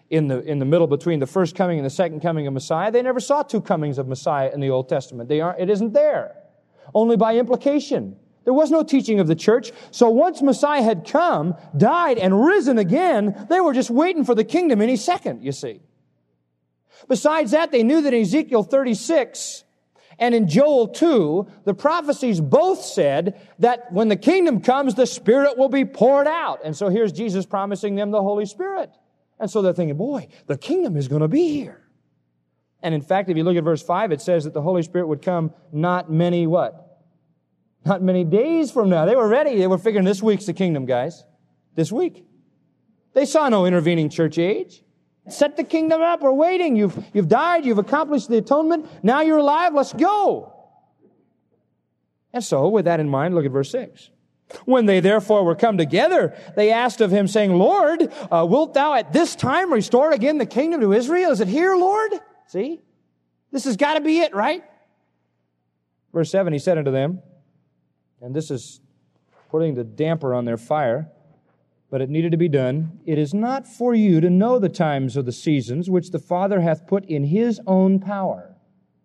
S2: in the middle between the first coming and the second coming of Messiah. They never saw two comings of Messiah in the Old Testament. It isn't there. Only by implication. There was no teaching of the church. So once Messiah had come, died, and risen again, they were just waiting for the kingdom any second, you see. Besides that, they knew that in Ezekiel 36 and in Joel 2, the prophecies both said that when the kingdom comes, the Spirit will be poured out. And so here's Jesus promising them the Holy Spirit. And so they're thinking, boy, the kingdom is going to be here. And in fact, if you look at verse 5, it says that the Holy Spirit would come not many what? Not many days from now. They were ready. They were figuring this week's the kingdom, guys. This week. They saw no intervening church age. Set the kingdom up. We're waiting. You've died. You've accomplished the atonement. Now you're alive. Let's go. And so, with that in mind, look at verse 6. When they therefore were come together, they asked of him, saying, Lord, wilt thou at this time restore again the kingdom to Israel? Is it here, Lord? See? This has got to be it, right? Verse 7, he said unto them, and this is putting the damper on their fire, but it needed to be done. It is not for you to know the times or the seasons which the Father hath put in His own power.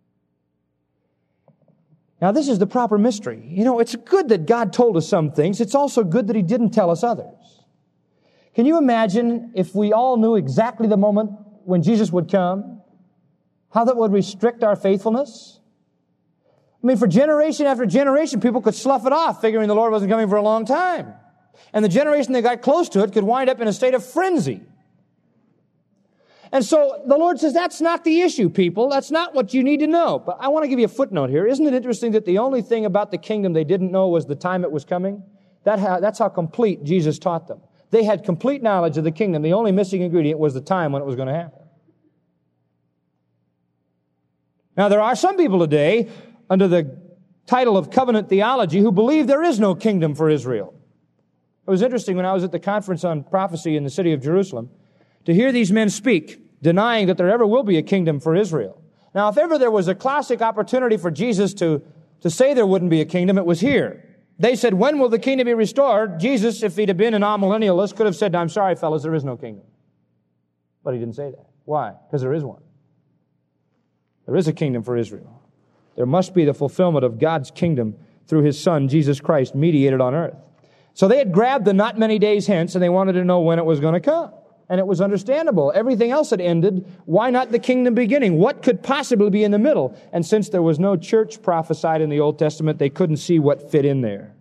S2: Now, this is the proper mystery. You know, it's good that God told us some things. It's also good that He didn't tell us others. Can you imagine if we all knew exactly the moment when Jesus would come, how that would restrict our faithfulness? I mean, for generation after generation, people could slough it off, figuring the Lord wasn't coming for a long time. And the generation that got close to it could wind up in a state of frenzy. And so the Lord says, that's not the issue, people. That's not what you need to know. But I want to give you a footnote here. Isn't it interesting that the only thing about the kingdom they didn't know was the time it was coming? That's how complete Jesus taught them. They had complete knowledge of the kingdom. The only missing ingredient was the time when it was going to happen. Now, there are some people today, under the title of covenant theology, who believe there is no kingdom for Israel. It was interesting when I was at the conference on prophecy in the city of Jerusalem to hear these men speak, denying that there ever will be a kingdom for Israel. Now, if ever there was a classic opportunity for Jesus to say there wouldn't be a kingdom, it was here. They said, when will the kingdom be restored? Jesus, if he'd have been an amillennialist, could have said, I'm sorry, fellas, there is no kingdom. But he didn't say that. Why? Because there is one. There is a kingdom for Israel. There must be the fulfillment of God's kingdom through His Son, Jesus Christ, mediated on earth. So they had grabbed the not many days hence, and they wanted to know when it was going to come. And it was understandable. Everything else had ended. Why not the kingdom beginning? What could possibly be in the middle? And since there was no church prophesied in the Old Testament, they couldn't see what fit in there.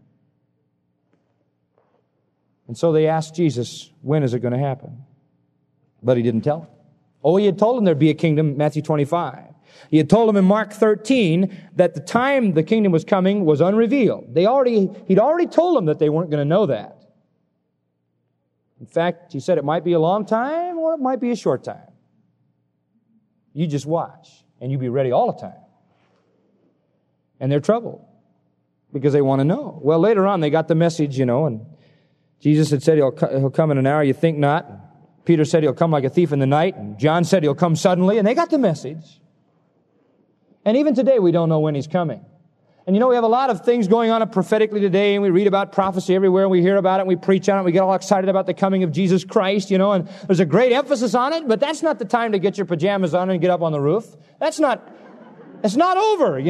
S2: And so they asked Jesus, when is it going to happen? But He didn't tell them. Oh, He had told them there'd be a kingdom, Matthew 25. He had told them in Mark 13 that the time the kingdom was coming was unrevealed. He'd already told them that they weren't going to know that. In fact, He said it might be a long time or it might be a short time. You just watch and you be ready all the time. And they're troubled because they want to know. Well, later on they got the message, and Jesus had said He'll come in an hour you think not. Peter said He'll come like a thief in the night. And John said He'll come suddenly, and they got the message. And even today, we don't know when He's coming. And we have a lot of things going on prophetically today, and we read about prophecy everywhere, and we hear about it, and we preach on it, and we get all excited about the coming of Jesus Christ, and there's a great emphasis on it, but that's not the time to get your pajamas on and get up on the roof. It's not over,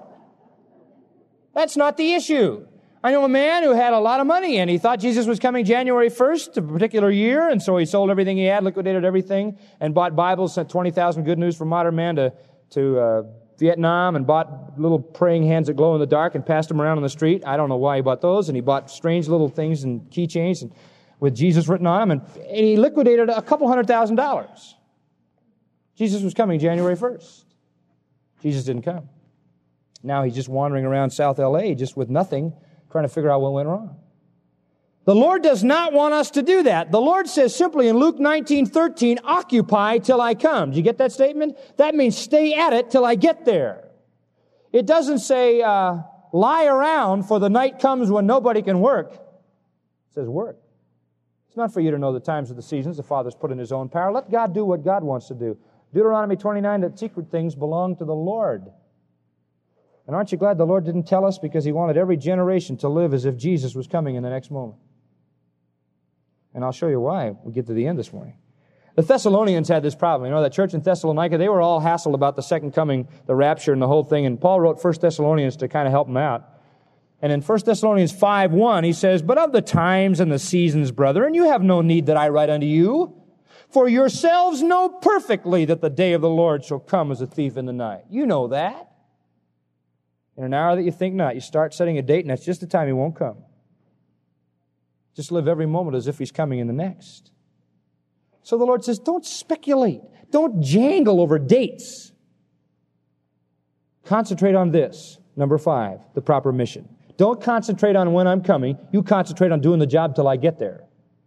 S2: That's not the issue. I know a man who had a lot of money, and he thought Jesus was coming January 1st, a particular year, and so he sold everything he had, liquidated everything, and bought Bibles, sent 20,000 Good News for Modern Man to Vietnam, and bought little praying hands that glow in the dark and passed them around on the street. I don't know why he bought those, and he bought strange little things and keychains and with Jesus written on them, and he liquidated a couple $100,000. Jesus was coming January 1st. Jesus didn't come. Now he's just wandering around South L.A. just with nothing, trying to figure out what went wrong. The Lord does not want us to do that. The Lord says simply in Luke 19:13, occupy till I come. Do you get that statement? That means stay at it till I get there. It doesn't say lie around for the night comes when nobody can work. It says work. It's not for you to know the times of the seasons the Father's put in His own power. Let God do what God wants to do. Deuteronomy 29, that secret things belong to the Lord. And aren't you glad the Lord didn't tell us, because He wanted every generation to live as if Jesus was coming in the next moment? And I'll show you why when we get to the end this morning. The Thessalonians had this problem. You know, that church in Thessalonica, they were all hassled about the second coming, the rapture, and the whole thing. And Paul wrote 1 Thessalonians to kind of help them out. And in 1 Thessalonians 5:1, he says, "But of the times and the seasons, brethren, you have no need that I write unto you. For yourselves know perfectly that the day of the Lord shall come as a thief in the night." You know that. In an hour that you think not, you start setting a date, and that's just the time He won't come. Just live every moment as if He's coming in the next. So the Lord says, don't speculate. Don't jangle over dates. Concentrate on this. Number 5, the proper mission. Don't concentrate on when I'm coming. You concentrate on doing the job till I get there.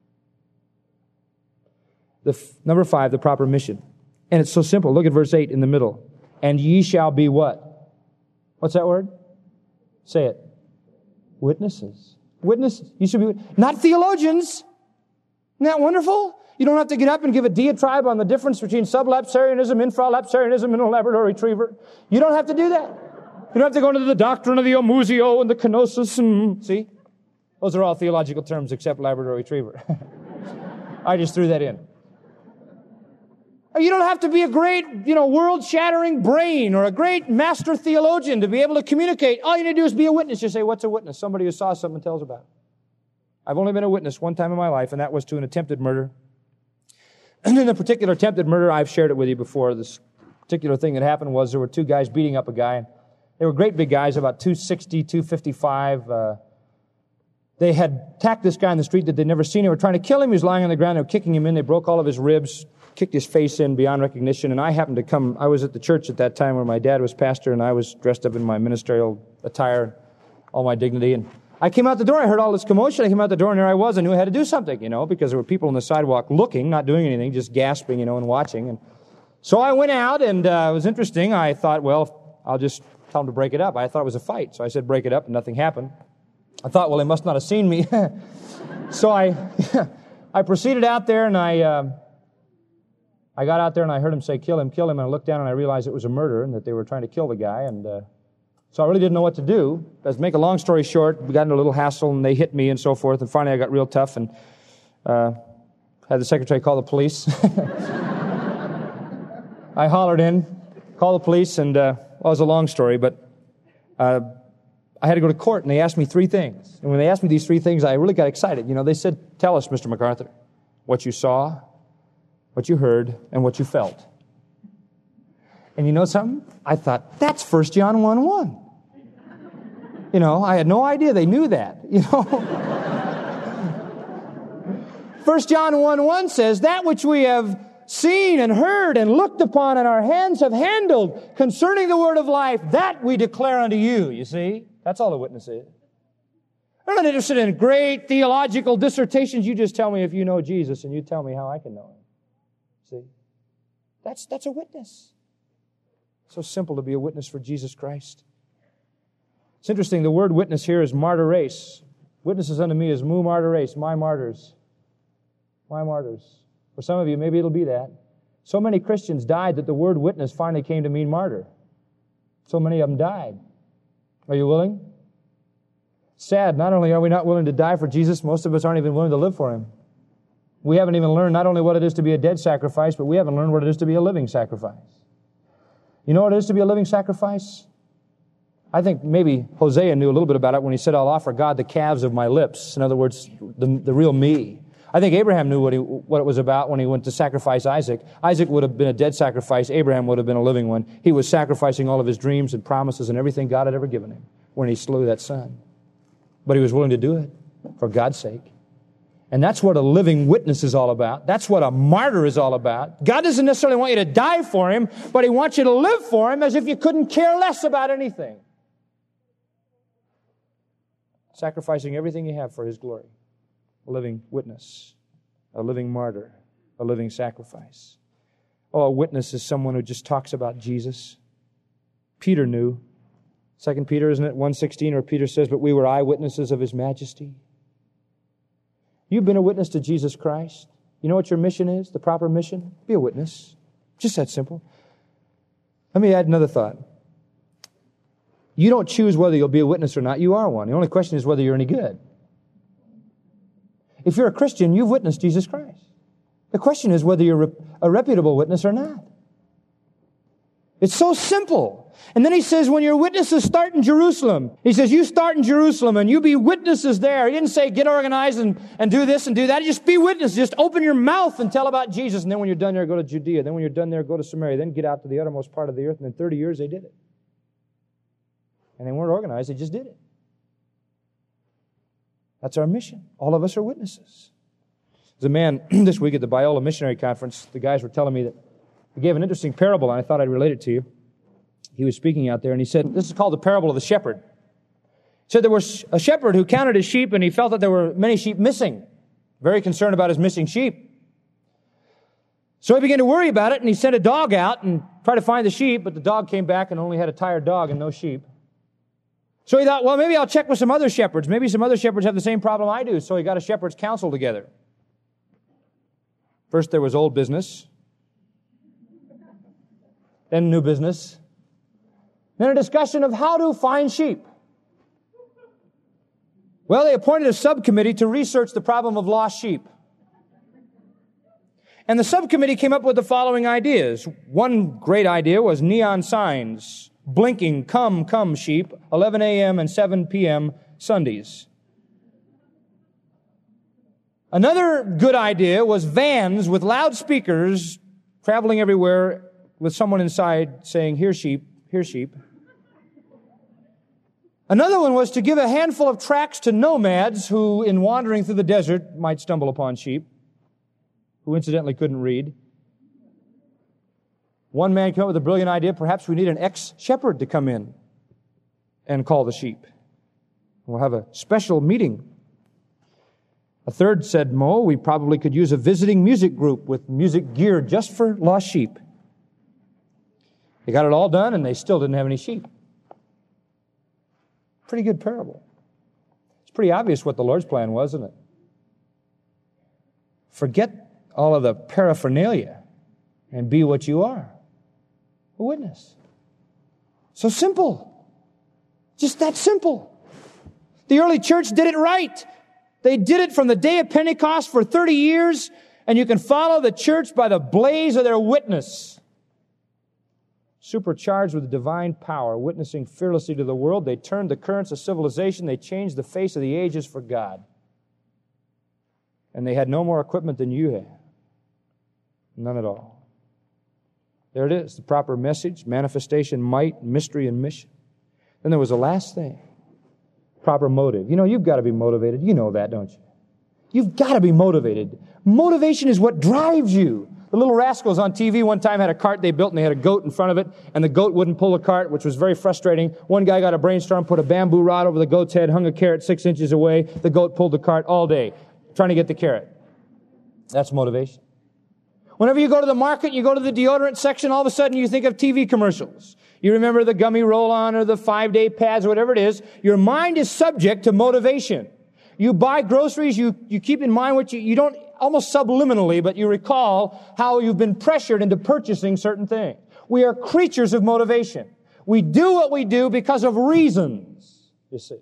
S2: Number 5, the proper mission. And it's so simple. Look at verse 8 in the middle. And ye shall be what? What's that word? Say it. Witnesses. Witnesses. You should be not theologians. Isn't that wonderful? You don't have to get up and give a diatribe on the difference between sublapsarianism, infralapsarianism, and a Labrador Retriever. You don't have to do that. You don't have to go into the doctrine of the homusio and the kenosis and, see? Those are all theological terms except Labrador Retriever. I just threw that in. You don't have to be a great, world-shattering brain or a great master theologian to be able to communicate. All you need to do is be a witness. You say, what's a witness? Somebody who saw something and tells about it. I've only been a witness one time in my life, and that was to an attempted murder. And in the particular attempted murder, I've shared it with you before. This particular thing that happened was there were 2 guys beating up a guy. They were great big guys, about 260, 255. They had attacked this guy in the street that they'd never seen. They were trying to kill him. He was lying on the ground. They were kicking him in. They broke all of his ribs, kicked his face in beyond recognition. And I happened to come. I was at the church at that time where my dad was pastor, and I was dressed up in my ministerial attire, all my dignity. And I came out the door. I heard all this commotion. I came out the door, and there I was. I knew I had to do something, because there were people on the sidewalk looking, not doing anything, just gasping, and watching. And so I went out, and it was interesting. I thought, well, I'll just tell them to break it up. I thought it was a fight. So I said, break it up, and nothing happened. I thought, well, they must not have seen me. So I proceeded out there, and I got out there, and I heard him say, kill him, kill him. And I looked down, and I realized it was a murder, and that they were trying to kill the guy. And so I really didn't know what to do. To make a long story short, we got into a little hassle, and they hit me and so forth. And finally, I got real tough and had the secretary call the police. I hollered in, called the police, and it was a long story, but I had to go to court, and they asked me 3 things. And when they asked me these 3 things, I really got excited. They said, tell us, Mr. MacArthur, what you saw, what you heard, and what you felt. And you know something? I thought, that's 1 John 1:1. I had no idea they knew that. 1 John 1:1 says, that which we have seen and heard and looked upon and our hands have handled concerning the word of life, that we declare unto you. You see? That's all the witness is. I'm not interested in great theological dissertations. You just tell me if you know Jesus, and you tell me how I can know Him. See? That's a witness. So simple to be a witness for Jesus Christ. It's interesting, the word witness here is martyres. Witnesses unto me is mu martyres, my martyrs. My martyrs. For some of you, maybe it'll be that. So many Christians died that the word witness finally came to mean martyr. So many of them died. Are you willing? Sad, not only are we not willing to die for Jesus, most of us aren't even willing to live for Him. We haven't even learned not only what it is to be a dead sacrifice, but we haven't learned what it is to be a living sacrifice. You know what it is to be a living sacrifice? I think maybe Hosea knew a little bit about it when he said, I'll offer God the calves of my lips. In other words, the real me. I think Abraham knew what it was about when he went to sacrifice Isaac. Isaac would have been a dead sacrifice. Abraham would have been a living one. He was sacrificing all of his dreams and promises and everything God had ever given him when he slew that son. But he was willing to do it for God's sake. And that's what a living witness is all about. That's what a martyr is all about. God doesn't necessarily want you to die for Him, but He wants you to live for Him as if you couldn't care less about anything. Sacrificing everything you have for His glory. A living witness, a living martyr, a living sacrifice. Oh, a witness is someone who just talks about Jesus. Peter knew. 2 Peter, isn't it, 1:16, where Peter says, but we were eyewitnesses of His majesty. You've been a witness to Jesus Christ. You know what your mission is, the proper mission? Be a witness. Just that simple. Let me add another thought. You don't choose whether you'll be a witness or not. You are one. The only question is whether you're any good. If you're a Christian, you've witnessed Jesus Christ. The question is whether you're a reputable witness or not. It's so simple. And then he says, when your witnesses start in Jerusalem, he says, you start in Jerusalem and you be witnesses there. He didn't say get organized and do this and do that. Just be witnesses. Just open your mouth and tell about Jesus. And then when you're done there, go to Judea. Then when you're done there, go to Samaria. Then get out to the uttermost part of the earth. And in 30 years, they did it. And they weren't organized. They just did it. That's our mission. All of us are witnesses. There's a man this week at the Biola Missionary Conference. The guys were telling me that he gave an interesting parable, and I thought I'd relate it to you. He was speaking out there, and he said, this is called the parable of the shepherd. He said there was a shepherd who counted his sheep, and he felt that there were many sheep missing. Very concerned about his missing sheep. So he began to worry about it, and he sent a dog out and tried to find the sheep, but the dog came back and only had a tired dog and no sheep. So he thought, well, maybe I'll check with some other shepherds. Maybe some other shepherds have the same problem I do. So he got a shepherd's council together. First there was old business, then new business, then a discussion of how to find sheep. Well, they appointed a subcommittee to research the problem of lost sheep. And the subcommittee came up with the following ideas. One great idea was neon signs, blinking, come, come, sheep, 11 a.m. and 7 p.m. Sundays. Another good idea was vans with loudspeakers traveling everywhere with someone inside saying, here sheep, here sheep. Another one was to give a handful of tracts to nomads who, in wandering through the desert, might stumble upon sheep, who incidentally couldn't read. One man came up with a brilliant idea. Perhaps we need an ex-shepherd to come in and call the sheep. We'll have a special meeting. A third said, Mo, we probably could use a visiting music group with music geared just for lost sheep. They got it all done, and they still didn't have any sheep. Pretty good parable. It's pretty obvious what the Lord's plan was, isn't it? Forget all of the paraphernalia and be what you are. A witness. So simple. Just that simple. The early church did it right. They did it from the day of Pentecost for 30 years, and you can follow the church by the blaze of their witness. Supercharged with divine power, witnessing fearlessly to the world, they turned the currents of civilization, they changed the face of the ages for God. And they had no more equipment than you have. None at all. There it is, the proper message, manifestation, might, mystery, and mission. Then there was the last thing, proper motive. You know, you've got to be motivated. You know that, don't you? You've got to be motivated. Motivation is what drives you. The Little Rascals on TV one time had a cart they built, and they had a goat in front of it, and the goat wouldn't pull the cart, which was very frustrating. One guy got a brainstorm, put a bamboo rod over the goat's head, hung a carrot 6 inches away. The goat pulled the cart all day, trying to get the carrot. That's motivation. Whenever you go to the market, you go to the deodorant section, all of a sudden you think of TV commercials. You remember the gummy roll-on or the 5-day pads or whatever it is. Your mind is subject to motivation. You buy groceries, you keep in mind what you don't, almost subliminally, but you recall how you've been pressured into purchasing certain things. We are creatures of motivation. We do what we do because of reasons, you see.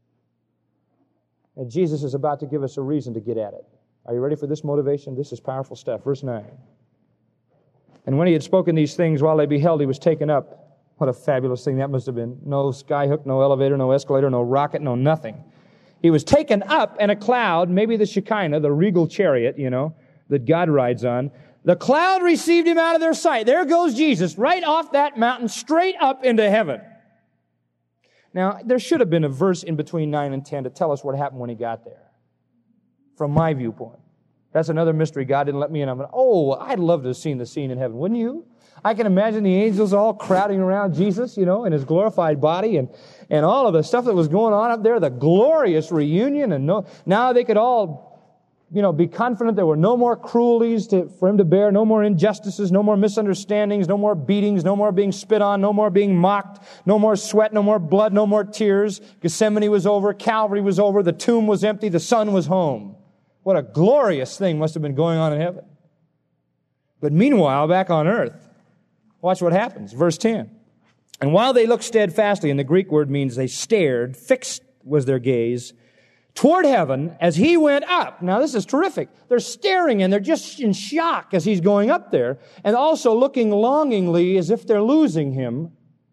S2: And Jesus is about to give us a reason to get at it. Are you ready for this motivation? This is powerful stuff. Verse 9. And when he had spoken these things while they beheld, he was taken up. What a fabulous thing that must have been. No skyhook, no elevator, no escalator, no rocket, no nothing. He was taken up in a cloud, maybe the Shekinah, the regal chariot, that God rides on. The cloud received him out of their sight. There goes Jesus, right off that mountain, straight up into heaven. Now, there should have been a verse in between 9 and 10 to tell us what happened when he got there. From my viewpoint. That's another mystery God didn't let me in. I'd love to have seen the scene in heaven, wouldn't you? I can imagine the angels all crowding around Jesus, in his glorified body and all of the stuff that was going on up there, the glorious reunion. And now they could all, be confident there were no more cruelties for him to bear, no more injustices, no more misunderstandings, no more beatings, no more being spit on, no more being mocked, no more sweat, no more blood, no more tears. Gethsemane was over, Calvary was over, the tomb was empty, the sun was home. What a glorious thing must have been going on in heaven. But meanwhile, back on earth, watch what happens. Verse 10. And while they looked steadfastly, and the Greek word means they stared, fixed was their gaze, toward heaven as he went up. Now this is terrific. They're staring and they're just in shock as he's going up there, and also looking longingly as if they're losing him.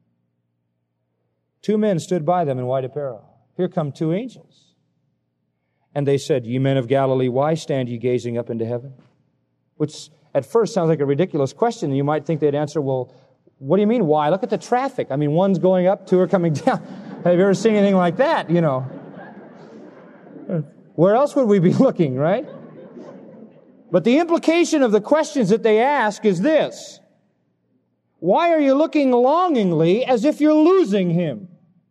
S2: Two men stood by them in white apparel. Here come two angels. And they said, Ye men of Galilee, why stand ye gazing up into heaven? Which at first sounds like a ridiculous question. You might think they'd answer, well, what do you mean, why? Look at the traffic. I mean, one's going up, two are coming down. Have you ever seen anything like that, you know? Where else would we be looking, right? But the implication of the questions that they ask is this. Why are you looking longingly as if you're losing him?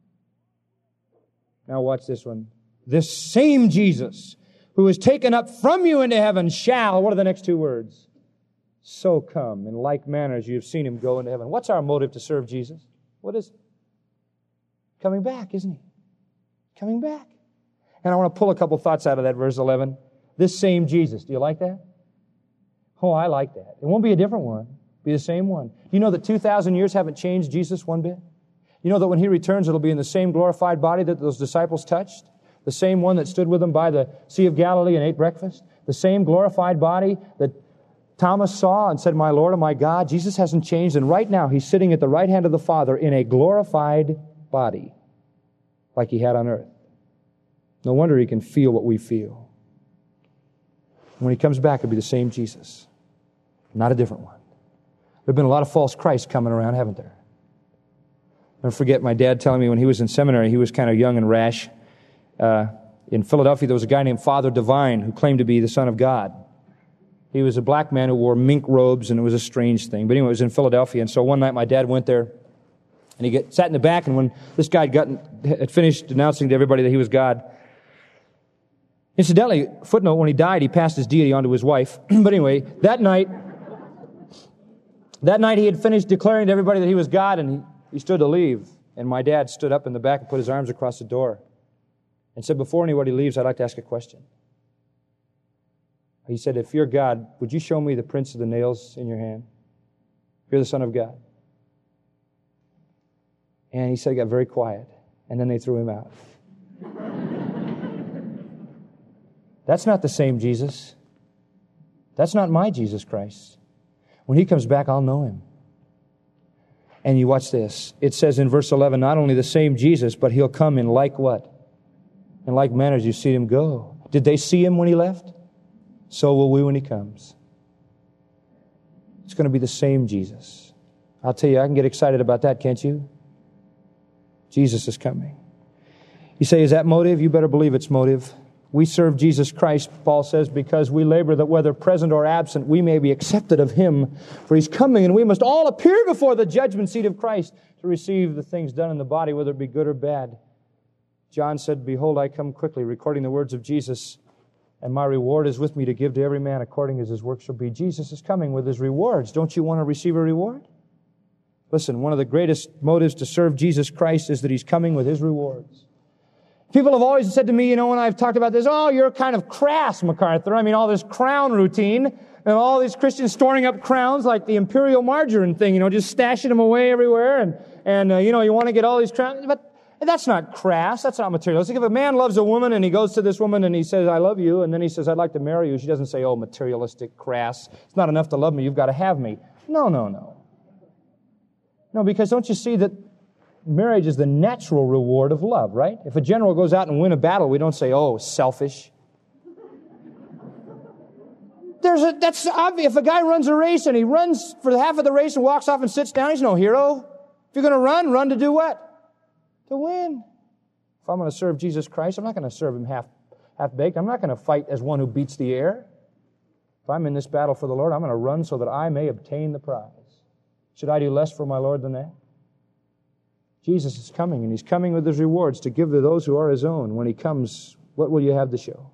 S2: Now watch this one. This same Jesus who is taken up from you into heaven shall, what are the next two words? So come in like manner as you have seen him go into heaven. What's our motive to serve Jesus? What is it? Coming back, isn't he? Coming back. And I want to pull a couple thoughts out of that verse 11. This same Jesus. Do you like that? Oh, I like that. It won't be a different one. It'll be the same one. You know that 2,000 years haven't changed Jesus one bit? You know that when he returns, it'll be in the same glorified body that those disciples touched? The same one that stood with them by the Sea of Galilee and ate breakfast? The same glorified body that Thomas saw and said, My Lord and my God. Jesus hasn't changed, and right now he's sitting at the right hand of the Father in a glorified body like he had on earth. No wonder he can feel what we feel. When he comes back, it'll be the same Jesus, not a different one. There have been a lot of false Christs coming around, haven't there? I'll never forget my dad telling me when he was in seminary, he was kind of young and rash. In Philadelphia, there was a guy named Father Divine who claimed to be the Son of God. He was a black man who wore mink robes, and it was a strange thing. But anyway, it was in Philadelphia, and so one night my dad went there, and he sat in the back, and when this guy had finished announcing to everybody that he was God, incidentally, footnote, when he died, he passed his deity on to his wife. But anyway, that night he had finished declaring to everybody that he was God, and he stood to leave. And my dad stood up in the back and put his arms across the door and said, before anybody leaves, I'd like to ask a question. He said, if you're God, would you show me the prints of the nails in your hand? You're the Son of God. And he said, he got very quiet. And then they threw him out. That's not the same Jesus. That's not my Jesus Christ. When he comes back, I'll know him. And you watch this. It says in verse 11, not only the same Jesus, but he'll come in like what? In like manner as you see him go. Did they see him when he left? So will we when he comes. It's going to be the same Jesus. I'll tell you, I can get excited about that, can't you? Jesus is coming. You say, is that motive? You better believe it's motive. We serve Jesus Christ, Paul says, because we labor that whether present or absent, we may be accepted of him. For he's coming, and we must all appear before the judgment seat of Christ to receive the things done in the body, whether it be good or bad. John said, behold, I come quickly, recording the words of Jesus, and my reward is with me to give to every man according as his work shall be. Jesus is coming with his rewards. Don't you want to receive a reward? Listen, one of the greatest motives to serve Jesus Christ is that he's coming with his rewards. People have always said to me, when I've talked about this, oh, you're kind of crass, MacArthur. I mean, all this crown routine and all these Christians storing up crowns like the imperial margarine thing, just stashing them away everywhere. And you want to get all these crowns. But that's not crass. That's not materialistic. If a man loves a woman and he goes to this woman and he says, I love you, and then he says, I'd like to marry you, she doesn't say, oh, materialistic, crass. It's not enough to love me. You've got to have me. No. No, because don't you see that marriage is the natural reward of love, right? If a general goes out and wins a battle, we don't say, oh, selfish. That's obvious. If a guy runs a race and he runs for half of the race and walks off and sits down, he's no hero. If you're going to run to do what? To win. If I'm going to serve Jesus Christ, I'm not going to serve him half-baked. I'm not going to fight as one who beats the air. If I'm in this battle for the Lord, I'm going to run so that I may obtain the prize. Should I do less for my Lord than that? Jesus is coming, and he's coming with his rewards to give to those who are his own. When he comes, what will you have to show?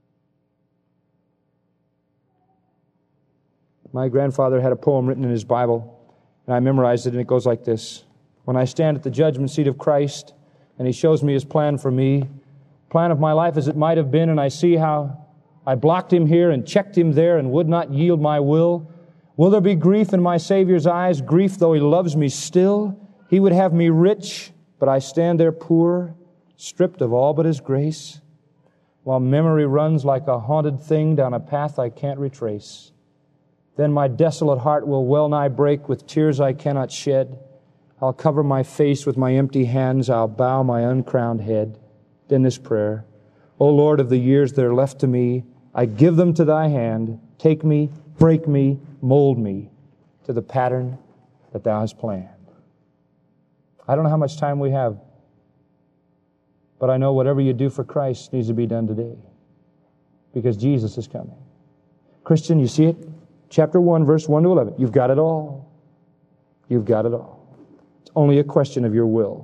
S2: My grandfather had a poem written in his Bible, and I memorized it, and it goes like this. When I stand at the judgment seat of Christ, and he shows me his plan for me, plan of my life as it might have been, and I see how I blocked him here and checked him there and would not yield my will, will there be grief in my Savior's eyes, grief though he loves me still? He would have me rich, but I stand there poor, stripped of all but his grace. while memory runs like a haunted thing down a path I can't retrace. Then my desolate heart will well nigh break with tears I cannot shed. I'll cover my face with my empty hands. I'll bow my uncrowned head. Then this prayer: O Lord, of the years that are left to me, I give them to Thy hand. Take me, break me, mold me to the pattern that Thou hast planned. I don't know how much time we have, but I know whatever you do for Christ needs to be done today, because Jesus is coming. Christian, you see it? Chapter 1, verse 1 to 11. You've got it all. You've got it all. It's only a question of your will.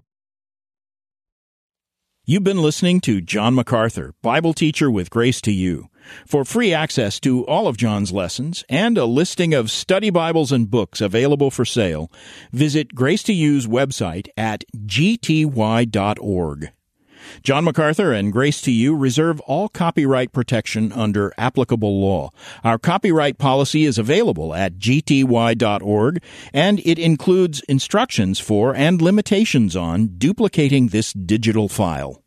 S1: You've been listening to John MacArthur, Bible teacher with Grace to You. For free access to all of John's lessons and a listing of study Bibles and books available for sale, visit Grace to You's website at gty.org. John MacArthur and Grace to You reserve all copyright protection under applicable law. Our copyright policy is available at gty.org, and it includes instructions for and limitations on duplicating this digital file.